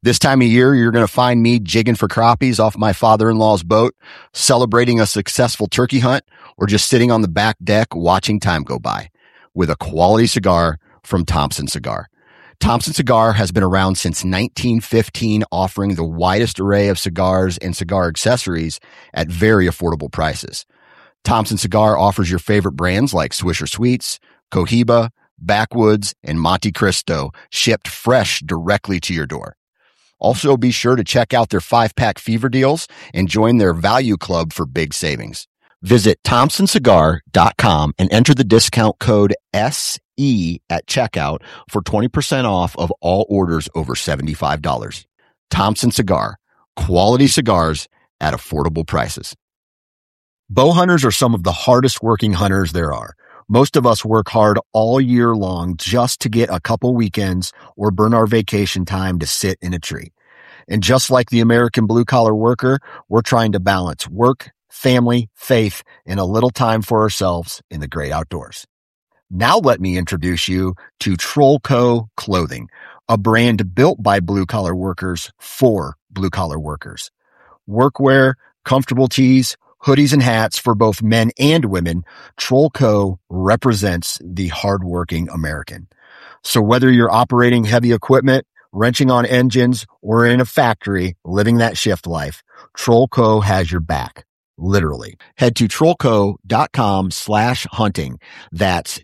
This time of year, you're going to find me jigging for crappies off my father-in-law's boat, celebrating a successful turkey hunt, or just sitting on the back deck watching time go by with a quality cigar from Thompson Cigar. Thompson Cigar has been around since 1915, offering the widest array of cigars and cigar accessories at very affordable prices. Thompson Cigar offers your favorite brands like Swisher Sweets, Cohiba, Backwoods, and Monte Cristo, shipped fresh directly to your door. Also, be sure to check out their 5-pack fever deals and join their value club for big savings. Visit thompsoncigar.com and enter the discount code SE at checkout for 20% off of all orders over $75. Thompson Cigar, quality cigars at affordable prices. Bow hunters are some of the hardest working hunters there are. Most of us work hard all year long just to get a couple weekends or burn our vacation time to sit in a tree. And just like the American blue-collar worker, we're trying to balance work, family, faith, and a little time for ourselves in the great outdoors. Now let me introduce you to Trollco Clothing, a brand built by blue-collar workers for blue-collar workers. Workwear, comfortable tees, hoodies and hats for both men and women, Trollco represents the hardworking American. So whether you're operating heavy equipment, wrenching on engines, or in a factory living that shift life, Trollco has your back. Literally. Head to trollco.com/hunting. That's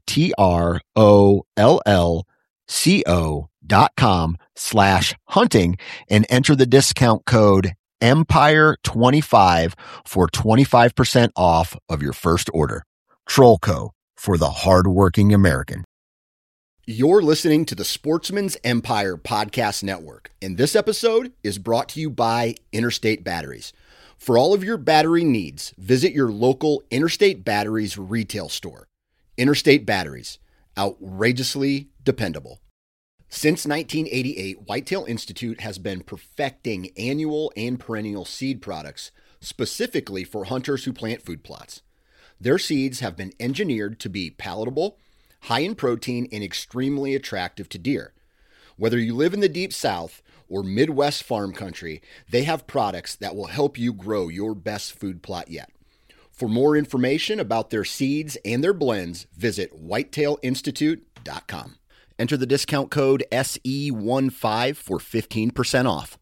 TROLLCO.com/hunting and enter the discount code Empire25 for 25% off of your first order. Trollco, for the hardworking American. You're listening to the Sportsman's Empire Podcast Network, and this episode is brought to you by Interstate Batteries. For all of your battery needs, visit your local Interstate Batteries retail store. Interstate Batteries, outrageously dependable. Since 1988, Whitetail Institute has been perfecting annual and perennial seed products specifically for hunters who plant food plots. Their seeds have been engineered to be palatable, high in protein, and extremely attractive to deer. Whether you live in the Deep South or Midwest farm country, they have products that will help you grow your best food plot yet. For more information about their seeds and their blends, visit whitetailinstitute.com. Enter the discount code SE15 for 15% off.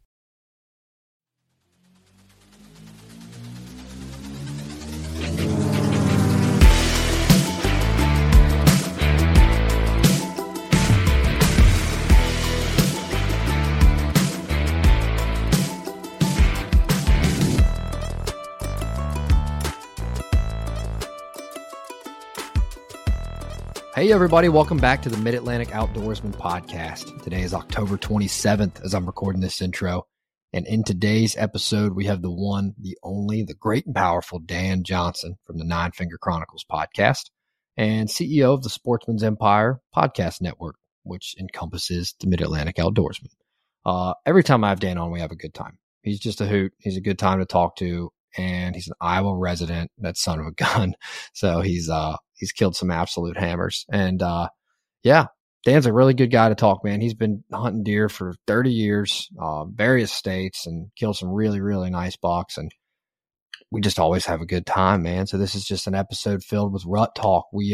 Hey everybody, welcome back to the Mid-Atlantic Outdoorsman Podcast. Today is October 27th as I'm recording this intro. And in today's episode, we have the one, the only, the great and powerful Dan Johnson from the Nine Finger Chronicles podcast and CEO of the Sportsman's Empire Podcast Network, which encompasses the Mid-Atlantic Outdoorsman. Every time I have Dan on, we have a good time. He's just a hoot. He's a good time to talk to. And he's an Iowa resident, that son of a gun. So he's killed some absolute hammers. And yeah, Dan's a really good guy to talk, man. He's been hunting deer for 30 years, various states, and killed some really, really nice bucks. And we just always have a good time, man. So this is just an episode filled with rut talk. We've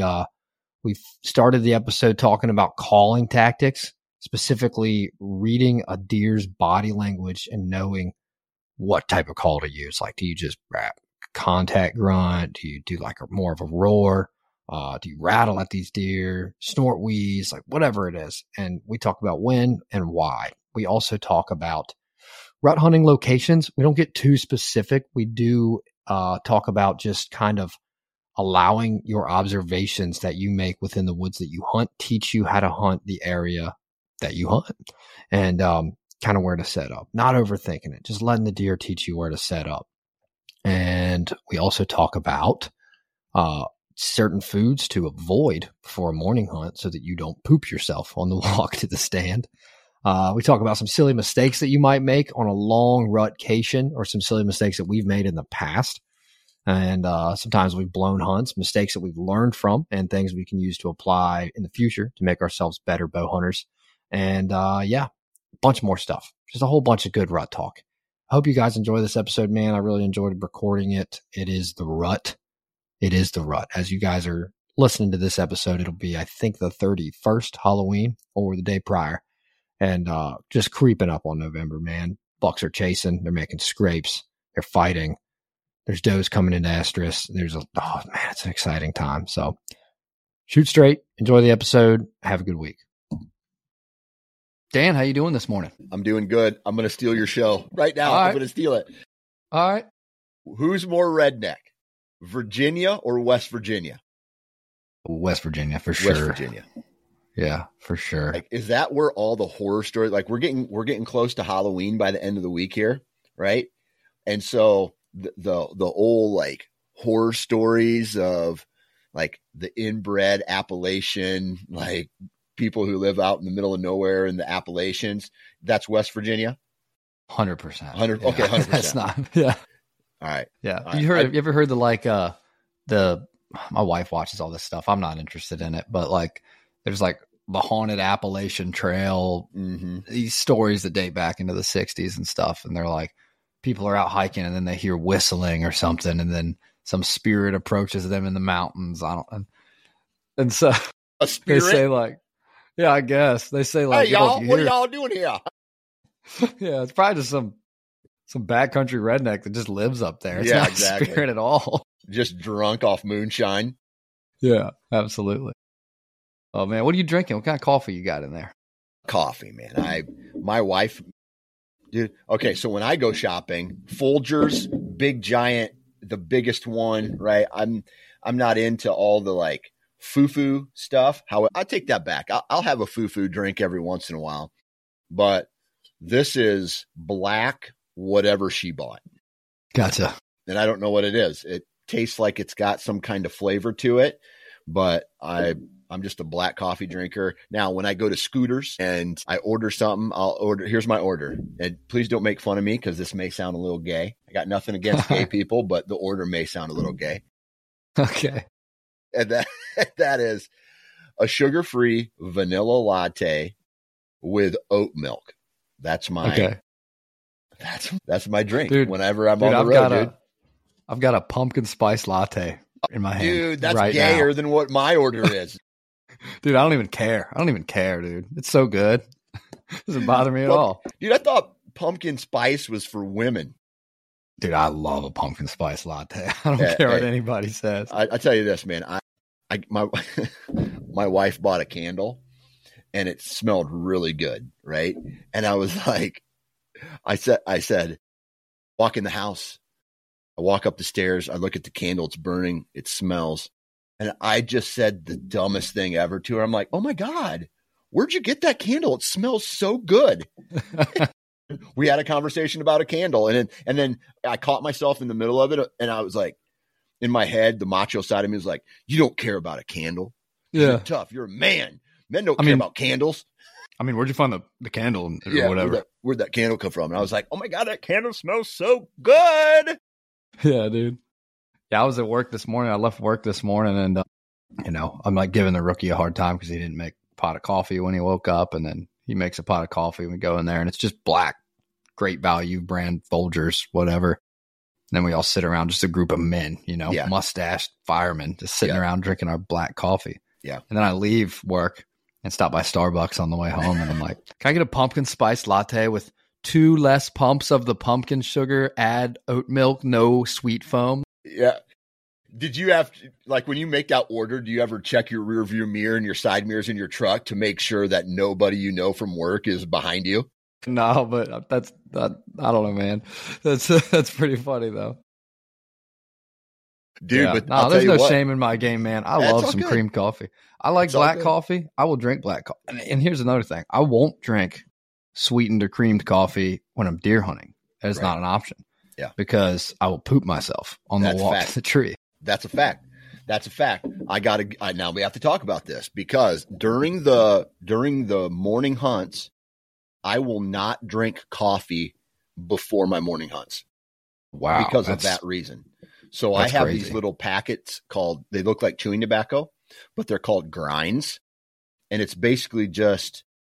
started the episode talking about calling tactics, specifically reading a deer's body language and knowing what type of call to use. Like, do you just contact grunt? Do you do like more of a roar? Do you rattle at these deer, snort, wheeze, like whatever it is? And we talk about when and why. We also talk about rut hunting locations. We don't get too specific. We do talk about just kind of allowing your observations that you make within the woods that you hunt teach you how to hunt the area that you hunt. And kind of where to set up, not overthinking it, just letting the deer teach you where to set up. And we also talk about certain foods to avoid before a morning hunt so that you don't poop yourself on the walk to the stand. We talk about some silly mistakes that you might make on a long rutcation, or some silly mistakes that we've made in the past. And sometimes we've blown hunts, mistakes that we've learned from, and things we can use to apply in the future to make ourselves better bow hunters. And yeah, a bunch more stuff. Just a whole bunch of good rut talk. I hope you guys enjoy this episode, man. I really enjoyed recording it. It is the rut. It is the rut. As you guys are listening to this episode, it'll be, I think, the 31st Halloween or the day prior. And just creeping up on November, man. Bucks are chasing. They're making scrapes. They're fighting. There's does coming into estrus. It's an exciting time. So shoot straight. Enjoy the episode. Have a good week. Dan, how you doing this morning? I'm doing good. I'm going to steal your show right now. I'm going to steal it. All right. Who's more redneck, Virginia or West Virginia? West Virginia, for sure. West Virginia. Yeah, for sure. Like, is that where all the horror stories, like we're getting close to Halloween by the end of the week here, right? And so the old like horror stories of like the inbred Appalachian, like people who live out in the middle of nowhere in the Appalachians, that's West Virginia? 100%. 100. Okay, 100%. That's not, yeah. All right. Yeah. All right. You ever heard my wife watches all this stuff. I'm not interested in it, but like there's like the haunted Appalachian Trail, these stories that date back into the 60s and stuff. And they're like, people are out hiking and then they hear whistling or something. And then some spirit approaches them in the mountains. And so a spirit? They say like, yeah, I guess they say like, hey y'all, what are y'all doing here? Yeah. It's probably just some backcountry redneck that just lives up there. It's not exactly. Spirit at all. Just drunk off moonshine. Yeah, absolutely. Oh man, what are you drinking? What kind of coffee you got in there? Coffee, man. My wife, dude. Okay, so when I go shopping, Folgers, big giant, the biggest one, right? I'm not into all the like foo-foo stuff. However, I take that back. I'll have a foo-foo drink every once in a while, but this is black, whatever she bought. Gotcha. And I don't know what it is. It tastes like it's got some kind of flavor to it, but I'm just a black coffee drinker. Now, when I go to Scooters and I order something, here's my order. And please don't make fun of me because this may sound a little gay. I got nothing against gay people, but the order may sound a little gay. Okay. And that is a sugar-free vanilla latte with oat milk. That's my that's my drink, dude, whenever I'm on the road, dude. I've got a pumpkin spice latte in my hand. Dude, that's right gayer than what my order is. Dude, I don't even care. Dude. It's so good. It doesn't bother me at all. Dude, I thought pumpkin spice was for women. Dude, I love a pumpkin spice latte. I don't care what anybody says. I tell you this, man. My wife bought a candle and it smelled really good, right? And I was like, I said, walk in the house. I walk up the stairs. I look at the candle. It's burning. It smells. And I just said the dumbest thing ever to her. I'm like, oh my God, where'd you get that candle? It smells so good. We had a conversation about a candle. And then I caught myself in the middle of it. And I was like, in my head, the macho side of me was like, you don't care about a candle. Yeah. You're tough. You're a man. Men don't care about candles. I mean, where'd you find the candle or whatever? Where'd that candle come from? And I was like, oh my God, that candle smells so good. Yeah, dude. Yeah, I was at work this morning. I left work this morning and, I'm like giving the rookie a hard time because he didn't make a pot of coffee when he woke up. And then he makes a pot of coffee and we go in there and it's just black, great value brand Folgers, whatever. And then we all sit around, just a group of men, mustached firemen, just sitting around drinking our black coffee. Yeah. And then I leave work and stop by Starbucks on the way home. And I'm like, can I get a pumpkin spice latte with 2 less pumps of the pumpkin sugar, add oat milk, no sweet foam? Yeah. Did you have to, like, when you make that order, do you ever check your rear view mirror and your side mirrors in your truck to make sure that nobody you know from work is behind you? No, but I don't know, man. That's pretty funny though. Dude, but no, there's no shame in my game, man. I love some cream coffee. I like black coffee. I will drink black coffee. And here's another thing. I won't drink sweetened or creamed coffee when I'm deer hunting. That is not an option. Yeah. Because I will poop myself on the walk to the tree. That's a fact. Now we have to talk about this because during the morning hunts, I will not drink coffee before my morning hunts. Wow. Because of that reason. So I have these little packets they look like chewing tobacco, but they're called grinds. And it's basically just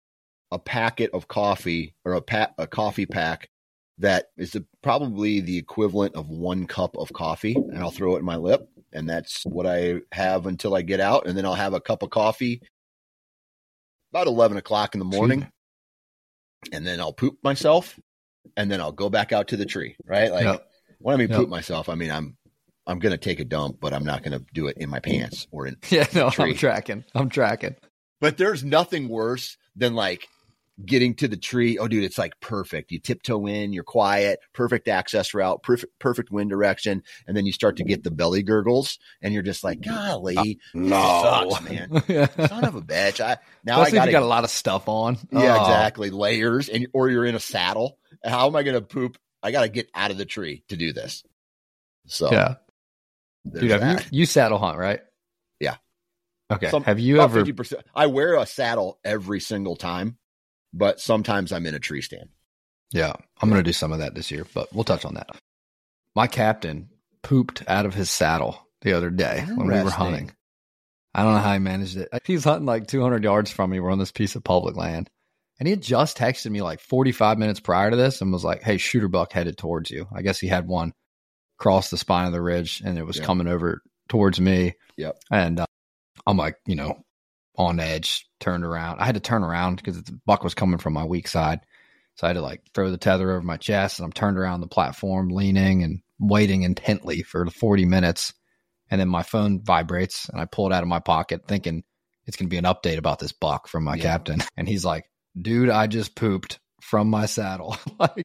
a packet of coffee or a coffee pack that is probably the equivalent of 1 cup of coffee, and I'll throw it in my lip, and that's what I have until I get out, and then I'll have a cup of coffee about 11 o'clock in the morning, and then I'll poop myself, and then I'll go back out to the tree, right? Like when I mean poop myself, I mean I'm going to take a dump, but I'm not going to do it in my pants or in the tree. I'm tracking. But there's nothing worse than like getting to the tree. Oh, dude, it's like perfect. You tiptoe in, you're quiet, perfect access route, perfect wind direction. And then you start to get the belly gurgles and you're just like, golly, sucks, man. Son of a bitch. I got a lot of stuff on. Yeah, exactly. Layers or you're in a saddle. How am I going to poop? I got to get out of the tree to do this. So, yeah. Dude, you saddle hunt, right? Yeah. Okay. Have you ever? 50%. I wear a saddle every single time, but sometimes I'm in a tree stand. Yeah. I'm going to do some of that this year, but we'll touch on that. My captain pooped out of his saddle the other day when we were hunting. I don't know how he managed it. He's hunting like 200 yards from me. We're on this piece of public land. And he had just texted me like 45 minutes prior to this and was like, hey, shooter buck headed towards you. I guess he had one cross the spine of the ridge and it was coming over towards me. Yep. And I'm like, on edge, turned around. I had to turn around because the buck was coming from my weak side. So I had to like throw the tether over my chest and I'm turned around the platform, leaning and waiting intently for 40 minutes. And then my phone vibrates and I pull it out of my pocket thinking it's going to be an update about this buck from my captain. And he's like, dude, I just pooped from my saddle. Like,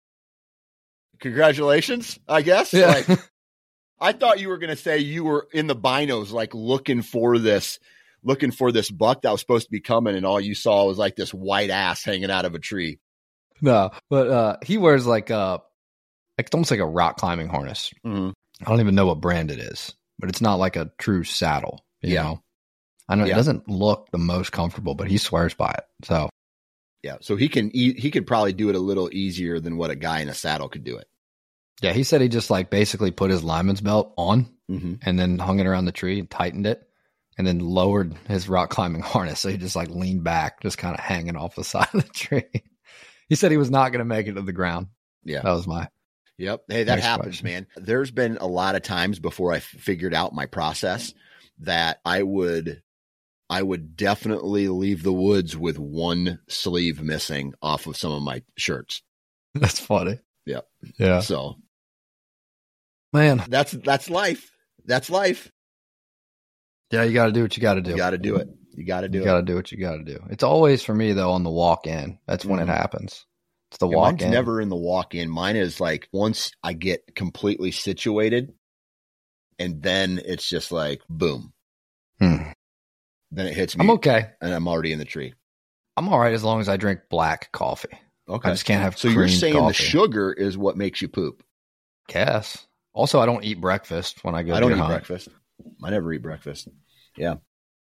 congratulations, I guess. Yeah. Like, I thought you were going to say you were in the binos, like looking for this buck that was supposed to be coming. And all you saw was like this white ass hanging out of a tree. No, but he wears like it's almost like a rock climbing harness. Mm-hmm. I don't even know what brand it is, but it's not like a true saddle. You know, I know it doesn't look the most comfortable, but he swears by it. So yeah, so he could probably do it a little easier than what a guy in a saddle could do it. Yeah, he said he just like basically put his lineman's belt on and then hung it around the tree and tightened it and then lowered his rock climbing harness. So he just like leaned back, just kind of hanging off the side of the tree. He said he was not going to make it to the ground. Yeah. That was my. Yep. Hey, that happens, man. There's been a lot of times before I figured out my process that I would definitely leave the woods with one sleeve missing off of some of my shirts. That's funny. Yep. Yeah. So, man, that's life. That's life. Yeah, you got to do what you got to do. You got to do it. You got to do it. You got to do what you got to do. It's always for me though on the walk in. That's when it happens. It's the walk in. Mine's never in the walk in. Mine is like once I get completely situated, and then it's just like boom. Then it hits me. I'm okay, and I'm already in the tree. I'm all right as long as I drink black coffee. Okay, I just can't have. So you're saying coffee. The sugar is what makes you poop? Yes. Also, I don't eat breakfast when I go. I don't eat breakfast. I never eat breakfast. Yeah.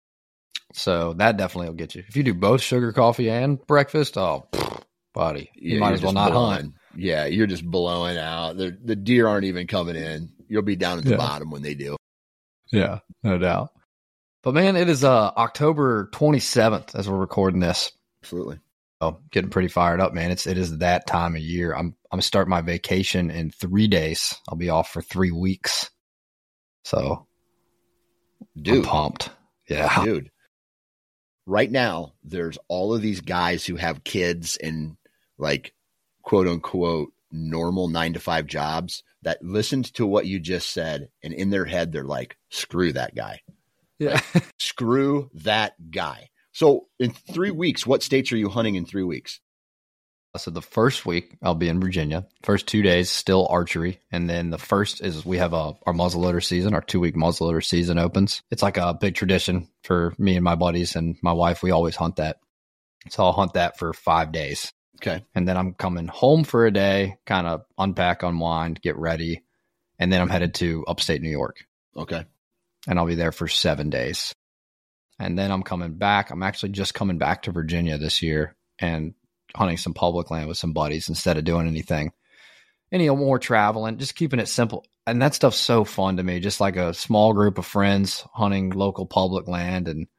So that definitely will get you. If you do both sugar coffee and breakfast, buddy, you might as well not hunt. Yeah, you're just blowing out. The deer aren't even coming in. You'll be down at the bottom when they do. Yeah, no doubt. But man, it is October 27th as we're recording this. Absolutely. Oh, getting pretty fired up, man. It is that time of year. I'm starting my vacation in 3 days. I'll be off for 3 weeks. So, dude, I'm pumped. Yeah, dude. Right now, there's all of these guys who have kids and like quote unquote normal 9-to-5 jobs that listened to what you just said. And in their head, they're like, screw that guy. Yeah. Like, screw that guy. So in 3 weeks, what states are you hunting in 3 weeks? So the first week I'll be in Virginia. First 2 days, still archery. And then the first is we have our muzzleloader season, our 2-week muzzleloader season opens. It's like a big tradition for me and my buddies and my wife. We always hunt that. So I'll hunt that for 5 days. Okay. And then I'm coming home for a day, kind of unpack, unwind, get ready. And then I'm headed to upstate New York. Okay. And I'll be there for 7 days. And then I'm coming back. I'm actually just coming back to Virginia this year and hunting some public land with some buddies instead of doing any more traveling, just keeping it simple. And that stuff's so fun to me, just like a small group of friends hunting local public land. And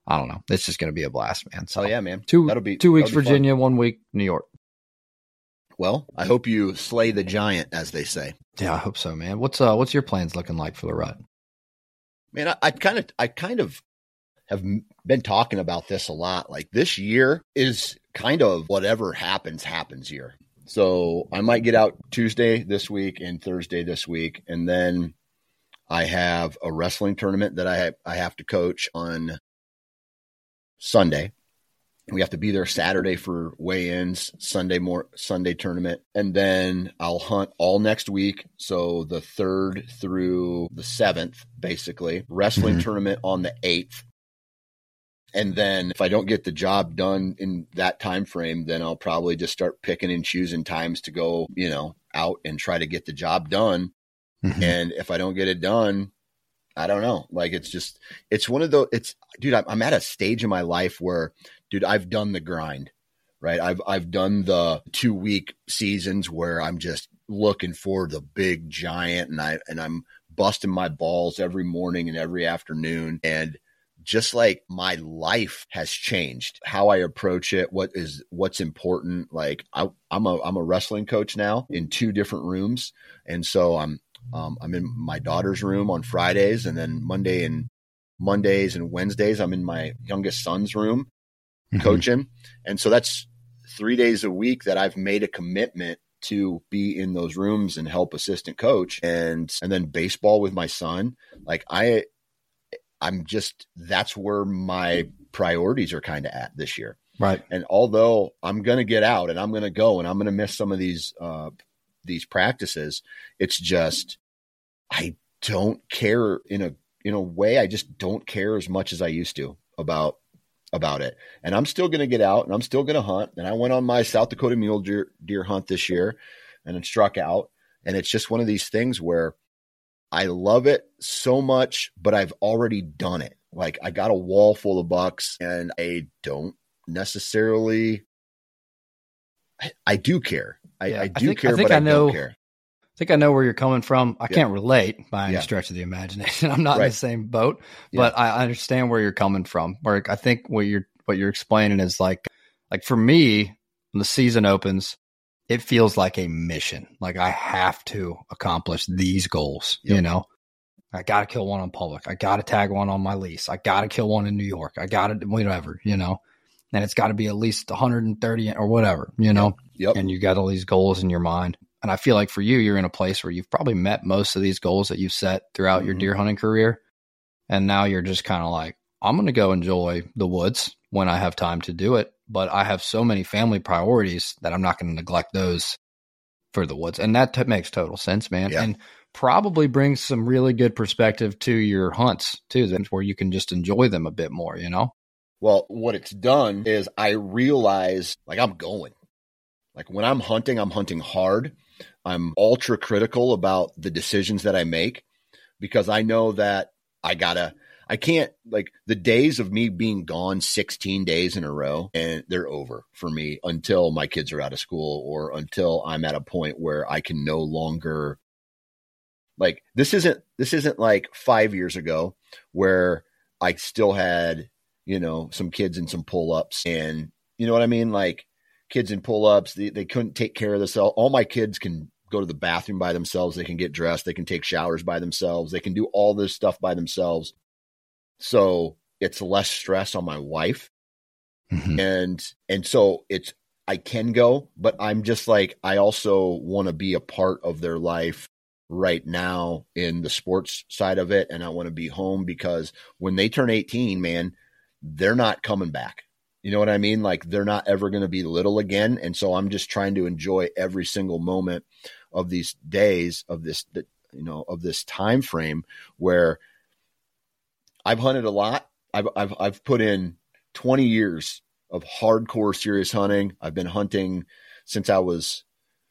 I don't know. It's just going to be a blast, man. So yeah, man. That'll be 2 weeks Virginia, fun. 1 week New York. Well, I hope you slay the giant, as they say. Yeah, I hope so, man. What's your plans looking like for the rut? Man, I kind of have been talking about this a lot. Like, this year is kind of whatever happens year. So I might get out Tuesday this week and Thursday this week, and then I have a wrestling tournament that I have to coach on Sunday. We have to be there Saturday for weigh-ins, Sunday tournament, and then I'll hunt all next week. So the 3rd through the 7th, basically. Wrestling tournament on the 8th. And then if I don't get the job done in that time frame, then I'll probably just start picking and choosing times to go, out and try to get the job done. And if I don't get it done, I don't know. Like, it's one of those, dude, I'm at a stage in my life where, dude, I've done the grind, right? I've done the 2-week seasons where I'm just looking for the big giant, and I'm busting my balls every morning and every afternoon. And just like, my life has changed, how I approach it, what's important. Like, I'm a wrestling coach now in 2 different rooms. And so I'm in my daughter's room on Fridays, and then Mondays and Wednesdays, I'm in my youngest son's room coaching. And so that's 3 days a week that I've made a commitment to be in those rooms and help assistant coach. And then baseball with my son. Like, that's where my priorities are kind of at this year. Right. And although I'm going to get out and I'm going to go and I'm going to miss some of these practices, it's just, I don't care in a way. I just don't care as much as I used to about it. And I'm still going to get out and I'm still going to hunt. And I went on my South Dakota mule deer hunt this year and it struck out. And it's just one of these things where I love it so much, but I've already done it. Like, I got a wall full of bucks and I don't necessarily, I do care. I do care, but I don't care. I think I know where you're coming from. I can't relate by any stretch of the imagination. I'm not in the same boat, but I understand where you're coming from. Where I think what you're explaining is like for me, when the season opens, it feels like a mission. Like, I have to accomplish these goals. I got to kill one on public. I got to tag one on my lease. I got to kill one in New York. I got to whatever, and it's got to be at least 130 or whatever, Yep. And you got all these goals in your mind. And I feel like for you, you're in a place where you've probably met most of these goals that you've set throughout your deer hunting career. And now you're just kind of like, I'm going to go enjoy the woods when I have time to do it. But I have so many family priorities that I'm not going to neglect those for the woods. And that makes total sense, man. Yeah. And probably brings some really good perspective to your hunts too, where you can just enjoy them a bit more, Well, what it's done is I realize, like, I'm going. Like, when I'm hunting hard. I'm ultra critical about the decisions that I make, because I know that I can't, like, the days of me being gone 16 days in a row, and they're over for me until my kids are out of school or until I'm at a point where I can no longer, like, this isn't like 5 years ago where I still had, some kids and some pull-ups, and you know what I mean? Like, kids in pull-ups, they couldn't take care of themselves. All my kids can go to the bathroom by themselves. They can get dressed. They can take showers by themselves. They can do all this stuff by themselves. So it's less stress on my wife. And so I can go, but I'm just like, I also want to be a part of their life right now in the sports side of it. And I want to be home, because when they turn 18, man, they're not coming back. You know what I mean? Like, they're not ever going to be little again. And so I'm just trying to enjoy every single moment of these days, of this time frame where I've hunted a lot. I've put in 20 years of hardcore serious hunting. I've been hunting since I was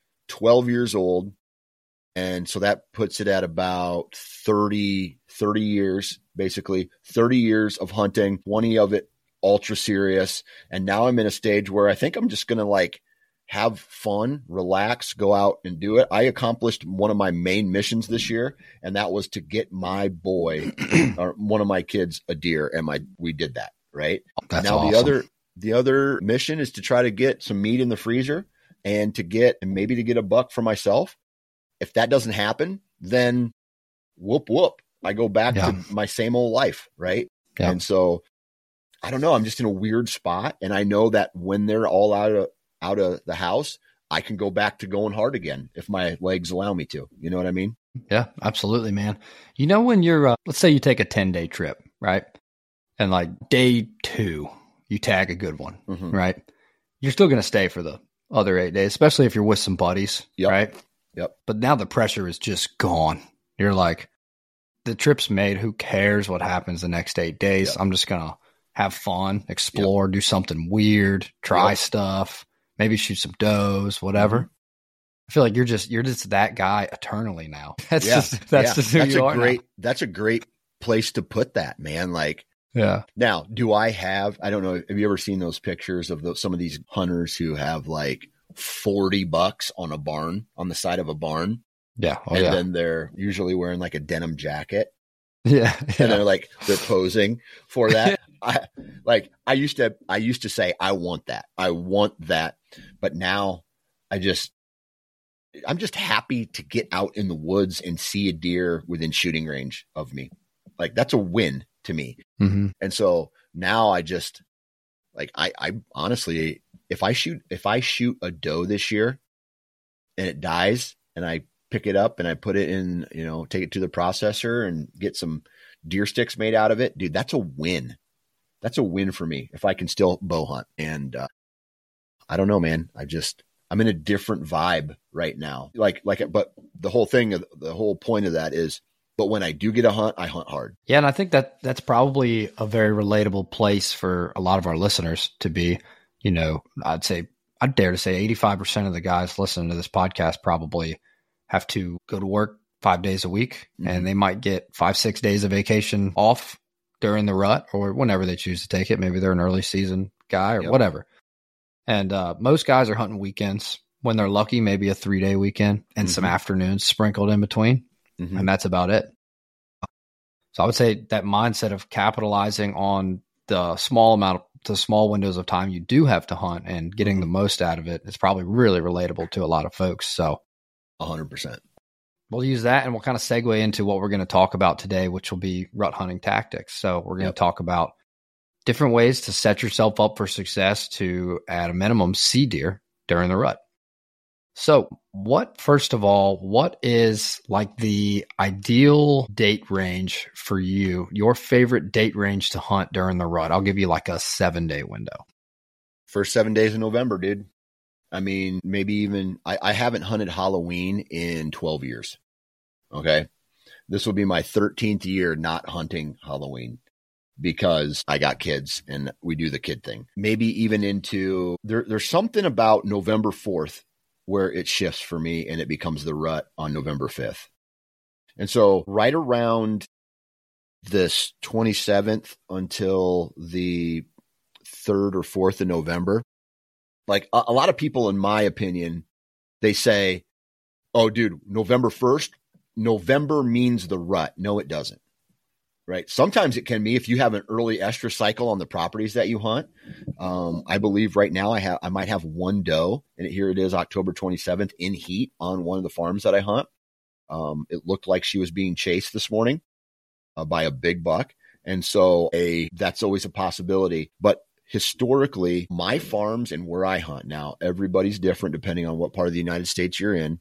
12 years old. And so that puts it at about 30 years, basically 30 years of hunting, 20 of it ultra serious. And now I'm in a stage where I think I'm just going to, like, have fun, relax, go out and do it. I accomplished one of my main missions this year, and that was to get my boy or one of my kids a deer. And we did that. right? That's now awesome. the other mission is to try to get some meat in the freezer and maybe to get a buck for myself. If that doesn't happen, then whoop. I go back to my same old life, right? Yeah. And so I don't know. I'm just in a weird spot, and I know that when they're all out of the house, I can go back to going hard again if my legs allow me to. You know what I mean? Yeah, absolutely, man. You know, when you're, let's say you take a 10-day trip, right? And like day 2, you tag a good one, right? You're still going to stay for the other 8 days, especially if you're with some buddies, right? Yep. But now the pressure is just gone. You're like, the trip's made. Who cares what happens the next 8 days? I'm just going to have fun, explore, do something weird, try stuff, maybe shoot some does, whatever. I feel like you're just that guy eternally now. That's just who you are now. That's a great place to put that, man. Like, now, I don't know, have you ever seen those pictures of some of these hunters who have like 40 bucks on the side of a barn? Yeah. Then they're usually wearing like a denim jacket. Yeah. And they're posing for that. I used to say, I want that. But now I'm just happy to get out in the woods and see a deer within shooting range of me. Like, that's a win to me. And so now I just like, I honestly, if I shoot a doe this year and it dies and I pick it up and I put it in, take it to the processor and get some deer sticks made out of it, dude, that's a win. That's a win for me if I can still bow hunt. And I don't know, man. I'm in a different vibe right now. But the whole point of that is, but when I do get a hunt, I hunt hard. Yeah. And I think that's probably a very relatable place for a lot of our listeners to be. I'd dare to say 85% of the guys listening to this podcast probably have to go to work 5 days a week, and they might get 5-6 days of vacation off during the rut or whenever they choose to take it. Maybe they're an early season guy or whatever. And most guys are hunting weekends. When they're lucky, maybe a 3-day weekend and some afternoons sprinkled in between. And that's about it. So I would say that mindset of capitalizing on the small windows of time you do have to hunt and getting the most out of it is probably really relatable to a lot of folks. So 100%. We'll use that, and we'll kind of segue into what we're going to talk about today, which will be rut hunting tactics. So we're going to talk about different ways to set yourself up for success to, at a minimum, see deer during the rut. So first of all, what is like the ideal date range for you, your favorite date range to hunt during the rut? I'll give you like a 7-day window. First 7 days of November, dude. I mean, maybe even I haven't hunted Halloween in 12 years. Okay. This will be my 13th year not hunting Halloween because I got kids and we do the kid thing. Maybe even into there's something about November 4th where it shifts for me and it becomes the rut on November 5th. And so right around this 27th until the 3rd or 4th of November, like a lot of people, in my opinion, they say, oh, dude, November 1st, November means the rut. No, it doesn't. Right. Sometimes it can be if you have an early estrus cycle on the properties that you hunt. I believe right now I might have one doe, and here it is, October 27th in heat on one of the farms that I hunt. It looked like she was being chased this morning by a big buck. And so that's always a possibility. But historically, my farms and where I hunt now, everybody's different depending on what part of the United States you're in.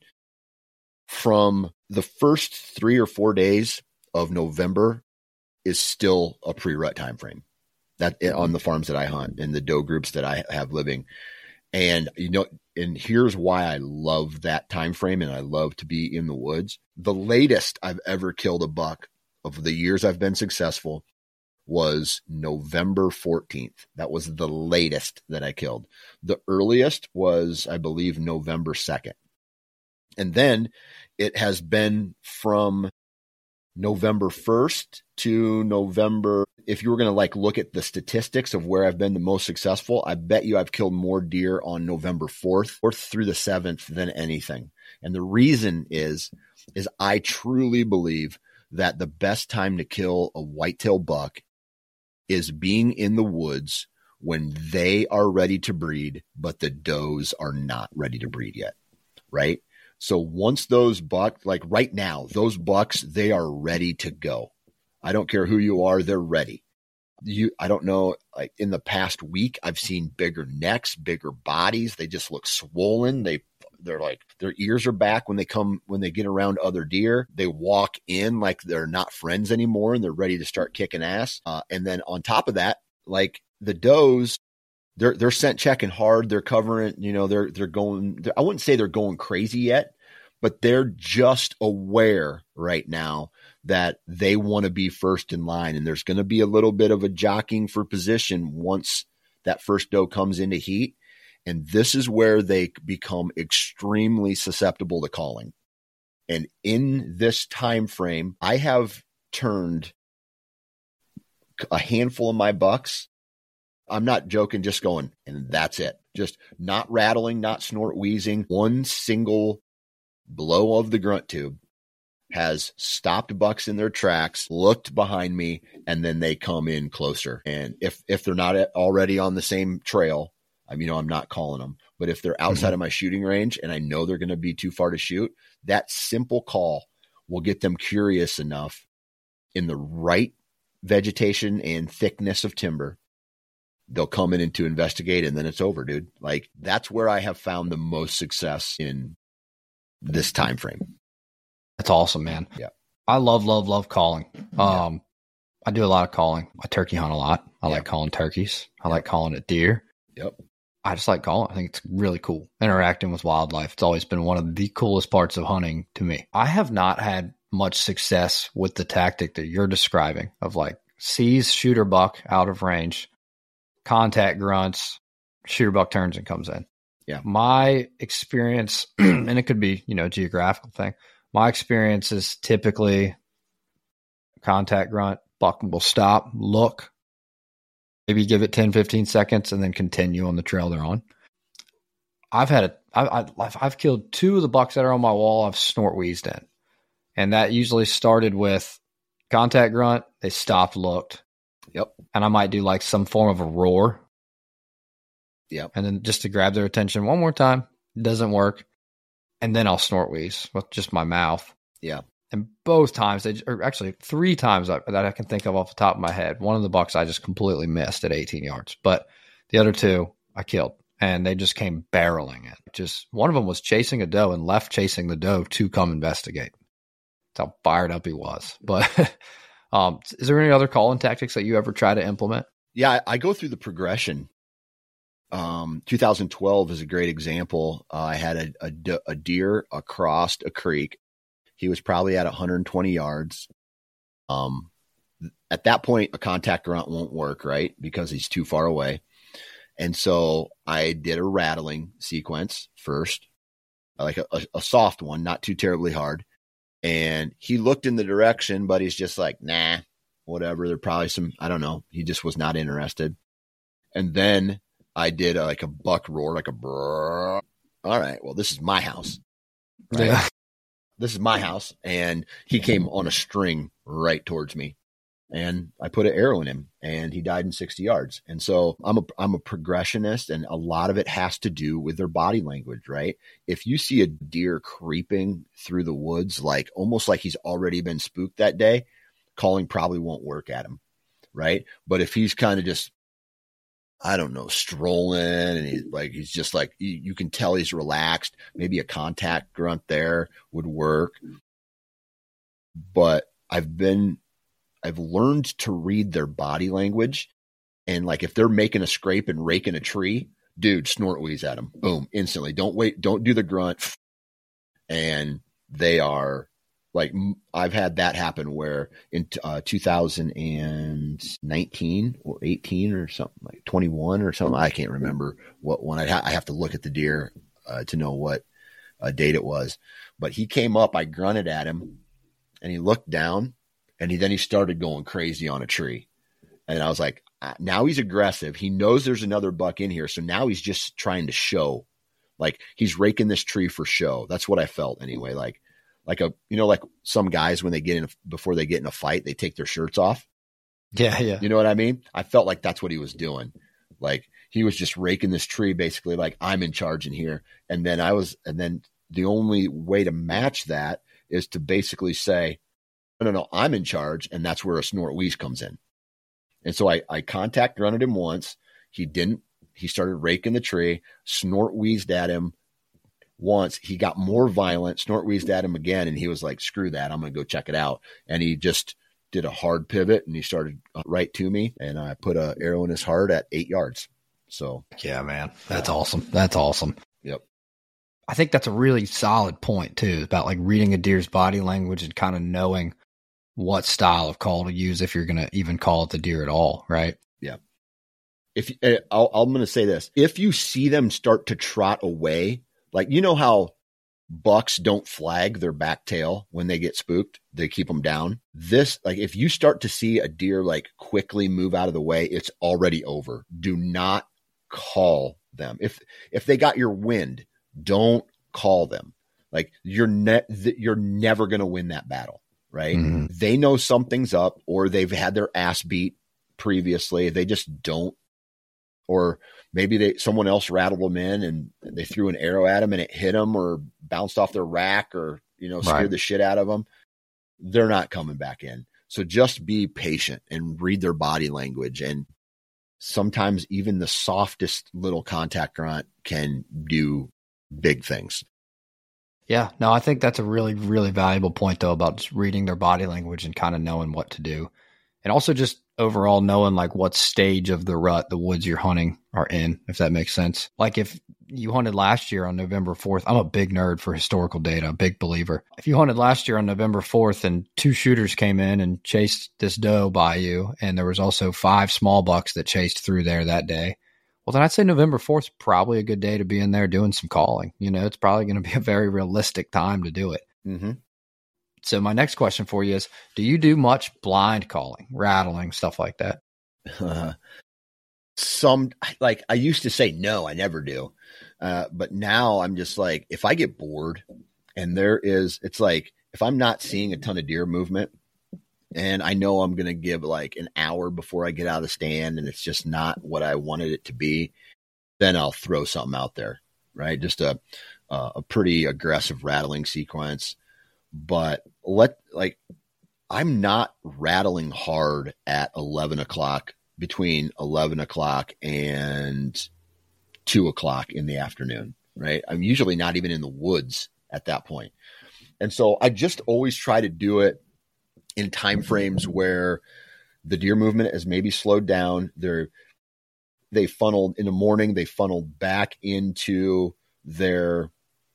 From the first 3 or 4 days of November is still a pre-rut time frame that on the farms that I hunt and the doe groups that I have living. And, and here's why I love that time frame and I love to be in the woods. The latest I've ever killed a buck of the years I've been successful was November 14th. That was the latest that I killed. The earliest was, I believe, November 2nd. And then it has been from November 1st to November. If you were going to look at the statistics of where I've been the most successful, I bet you I've killed more deer on November 4th through the 7th than anything. And the reason is I truly believe that the best time to kill a whitetail buck is being in the woods when they are ready to breed, but the does are not ready to breed yet, right? So once those bucks, like right now, those bucks, they are ready to go. I don't care who you are, they're ready. I don't know, like in the past week, I've seen bigger necks, bigger bodies. They just look swollen. They're like, their ears are back when they get around other deer. They walk in like they're not friends anymore and they're ready to start kicking ass. And then on top of that, like the does, they're scent checking hard. They're covering, they're going, I wouldn't say they're going crazy yet, but they're just aware right now that they want to be first in line. And there's going to be a little bit of a jockeying for position once that first doe comes into heat. And this is where they become extremely susceptible to calling. And in this time frame, I have turned a handful of my bucks. I'm not joking, just going, and that's it. Just not rattling, not snort wheezing. One single blow of the grunt tube has stopped bucks in their tracks, looked behind me, and then they come in closer. And if they're not already on the same trail, I'm not calling them. But if they're outside of my shooting range and I know they're going to be too far to shoot, that simple call will get them curious enough in the right vegetation and thickness of timber. They'll come in to investigate, and then it's over, dude. Like, that's where I have found the most success in this time frame. That's awesome, man. Yeah. I love calling. I do a lot of calling. I turkey hunt a lot. I like calling turkeys. I like calling at deer. Yep. I just like calling. I think it's really cool. Interacting with wildlife. It's always been one of the coolest parts of hunting to me. I have not had much success with the tactic that you're describing of like sees shooter buck out of range, contact grunts, shooter buck turns and comes in. Yeah. My experience, and it could be, geographical thing. My experience is typically contact grunt, buck will stop, look, maybe give it 10, 15 seconds and then continue on the trail they're on. I've killed two of the bucks that are on my wall. I've snort wheezed in. And that usually started with contact grunt. They stopped, looked. Yep. And I might do like some form of a roar. Yep. And then just to grab their attention one more time. It doesn't work. And then I'll snort wheeze with just my mouth. Yeah. And both times, or actually 3 times that I can think of off the top of my head. One of the bucks I just completely missed at 18 yards. But the other 2 I killed. And they just came barreling it. Just one of them was chasing a doe and left chasing the doe to come investigate. That's how fired up he was. But is there any other calling tactics that you ever try to implement? Yeah, I go through the progression. 2012 is a great example. I had a deer across a creek. He was probably at 120 yards. At that point, a contact grunt won't work, right? Because he's too far away. And so I did a rattling sequence first, like a soft one, not too terribly hard. And he looked in the direction, but he's just like, nah, whatever. There probably some, I don't know. He just was not interested. And then I did like a buck roar, like a brrr. All right, well, this is my house. Right? Yeah. This is my house. And he came on a string right towards me. And I put an arrow in him and he died in 60 yards. And so I'm a progressionist, and a lot of it has to do with their body language, right? If you see a deer creeping through the woods, like almost like he's already been spooked that day, calling probably won't work at him. Right. But if he's kind of just, I don't know, strolling, and he's just like, you can tell he's relaxed. Maybe a contact grunt there would work. But I've learned to read their body language. And like, if they're making a scrape and raking a tree, dude, snort wheeze at them. Boom, instantly. Don't wait. Don't do the grunt. And they are like, I've had that happen where in 2019 or 18 or something, like 21 or something. I can't remember what one. I have to look at the deer to know what date it was. But he came up, I grunted at him, and he looked down. And then he started going crazy on a tree. And I was like, now he's aggressive. He knows there's another buck in here. So now he's just trying to show, like he's raking this tree for show. That's what I felt anyway. Like some guys, when they before they get in a fight, they take their shirts off. Yeah, yeah. You know what I mean? I felt like that's what he was doing. Like he was just raking this tree, basically like I'm in charge in here. And then the only way to match that is to basically say, no, I'm in charge. And that's where a snort wheeze comes in. And so I contact grunted him once. He started raking the tree, snort wheezed at him once. He got more violent, snort wheezed at him again. And he was like, screw that. I'm going to go check it out. And he just did a hard pivot and he started right to me. And I put an arrow in his heart at 8 yards. So, yeah, man, that's awesome. That's awesome. Yep. I think that's a really solid point too, about like reading a deer's body language and kind of knowing what style of call to use if you're going to even call it the deer at all. Right. Yeah. I'm going to say this, if you see them start to trot away, like, you know how bucks don't flag their back tail when they get spooked, they keep them down. Like if you start to see a deer like quickly move out of the way, it's already over. Do not call them. If they got your wind, don't call them. Like you're never going to win that battle, right? Mm-hmm. They know something's up, or they've had their ass beat previously. They just don't. Or maybe someone else rattled them in and they threw an arrow at them and it hit them or bounced off their rack or, scared the shit out of them. They're not coming back in. So just be patient and read their body language. And sometimes even the softest little contact grunt can do big things. Yeah, no, I think that's a really, really valuable point though, about just reading their body language and kind of knowing what to do. And also just overall knowing like what stage of the rut the woods you're hunting are in, if that makes sense. Like if you hunted last year on November 4th, I'm a big nerd for historical data, a big believer. If you hunted last year on November 4th and 2 shooters came in and chased this doe by you, and there was also 5 small bucks that chased through there that day, well, then I'd say November 4th is probably a good day to be in there doing some calling. It's probably going to be a very realistic time to do it. Mm-hmm. So my next question for you is, do you do much blind calling, rattling, stuff like that? I used to say, no, I never do. But now I'm just like, if I get bored and it's like, if I'm not seeing a ton of deer movement and I know I'm going to give like an hour before I get out of the stand and it's just not what I wanted it to be, then I'll throw something out there, right? Just a pretty aggressive rattling sequence. But I'm not rattling hard at 11 o'clock, between 11 o'clock and 2 o'clock in the afternoon, right? I'm usually not even in the woods at that point. And so I just always try to do it in time frames where the deer movement is maybe slowed down. They funneled in the morning, they funneled back into their,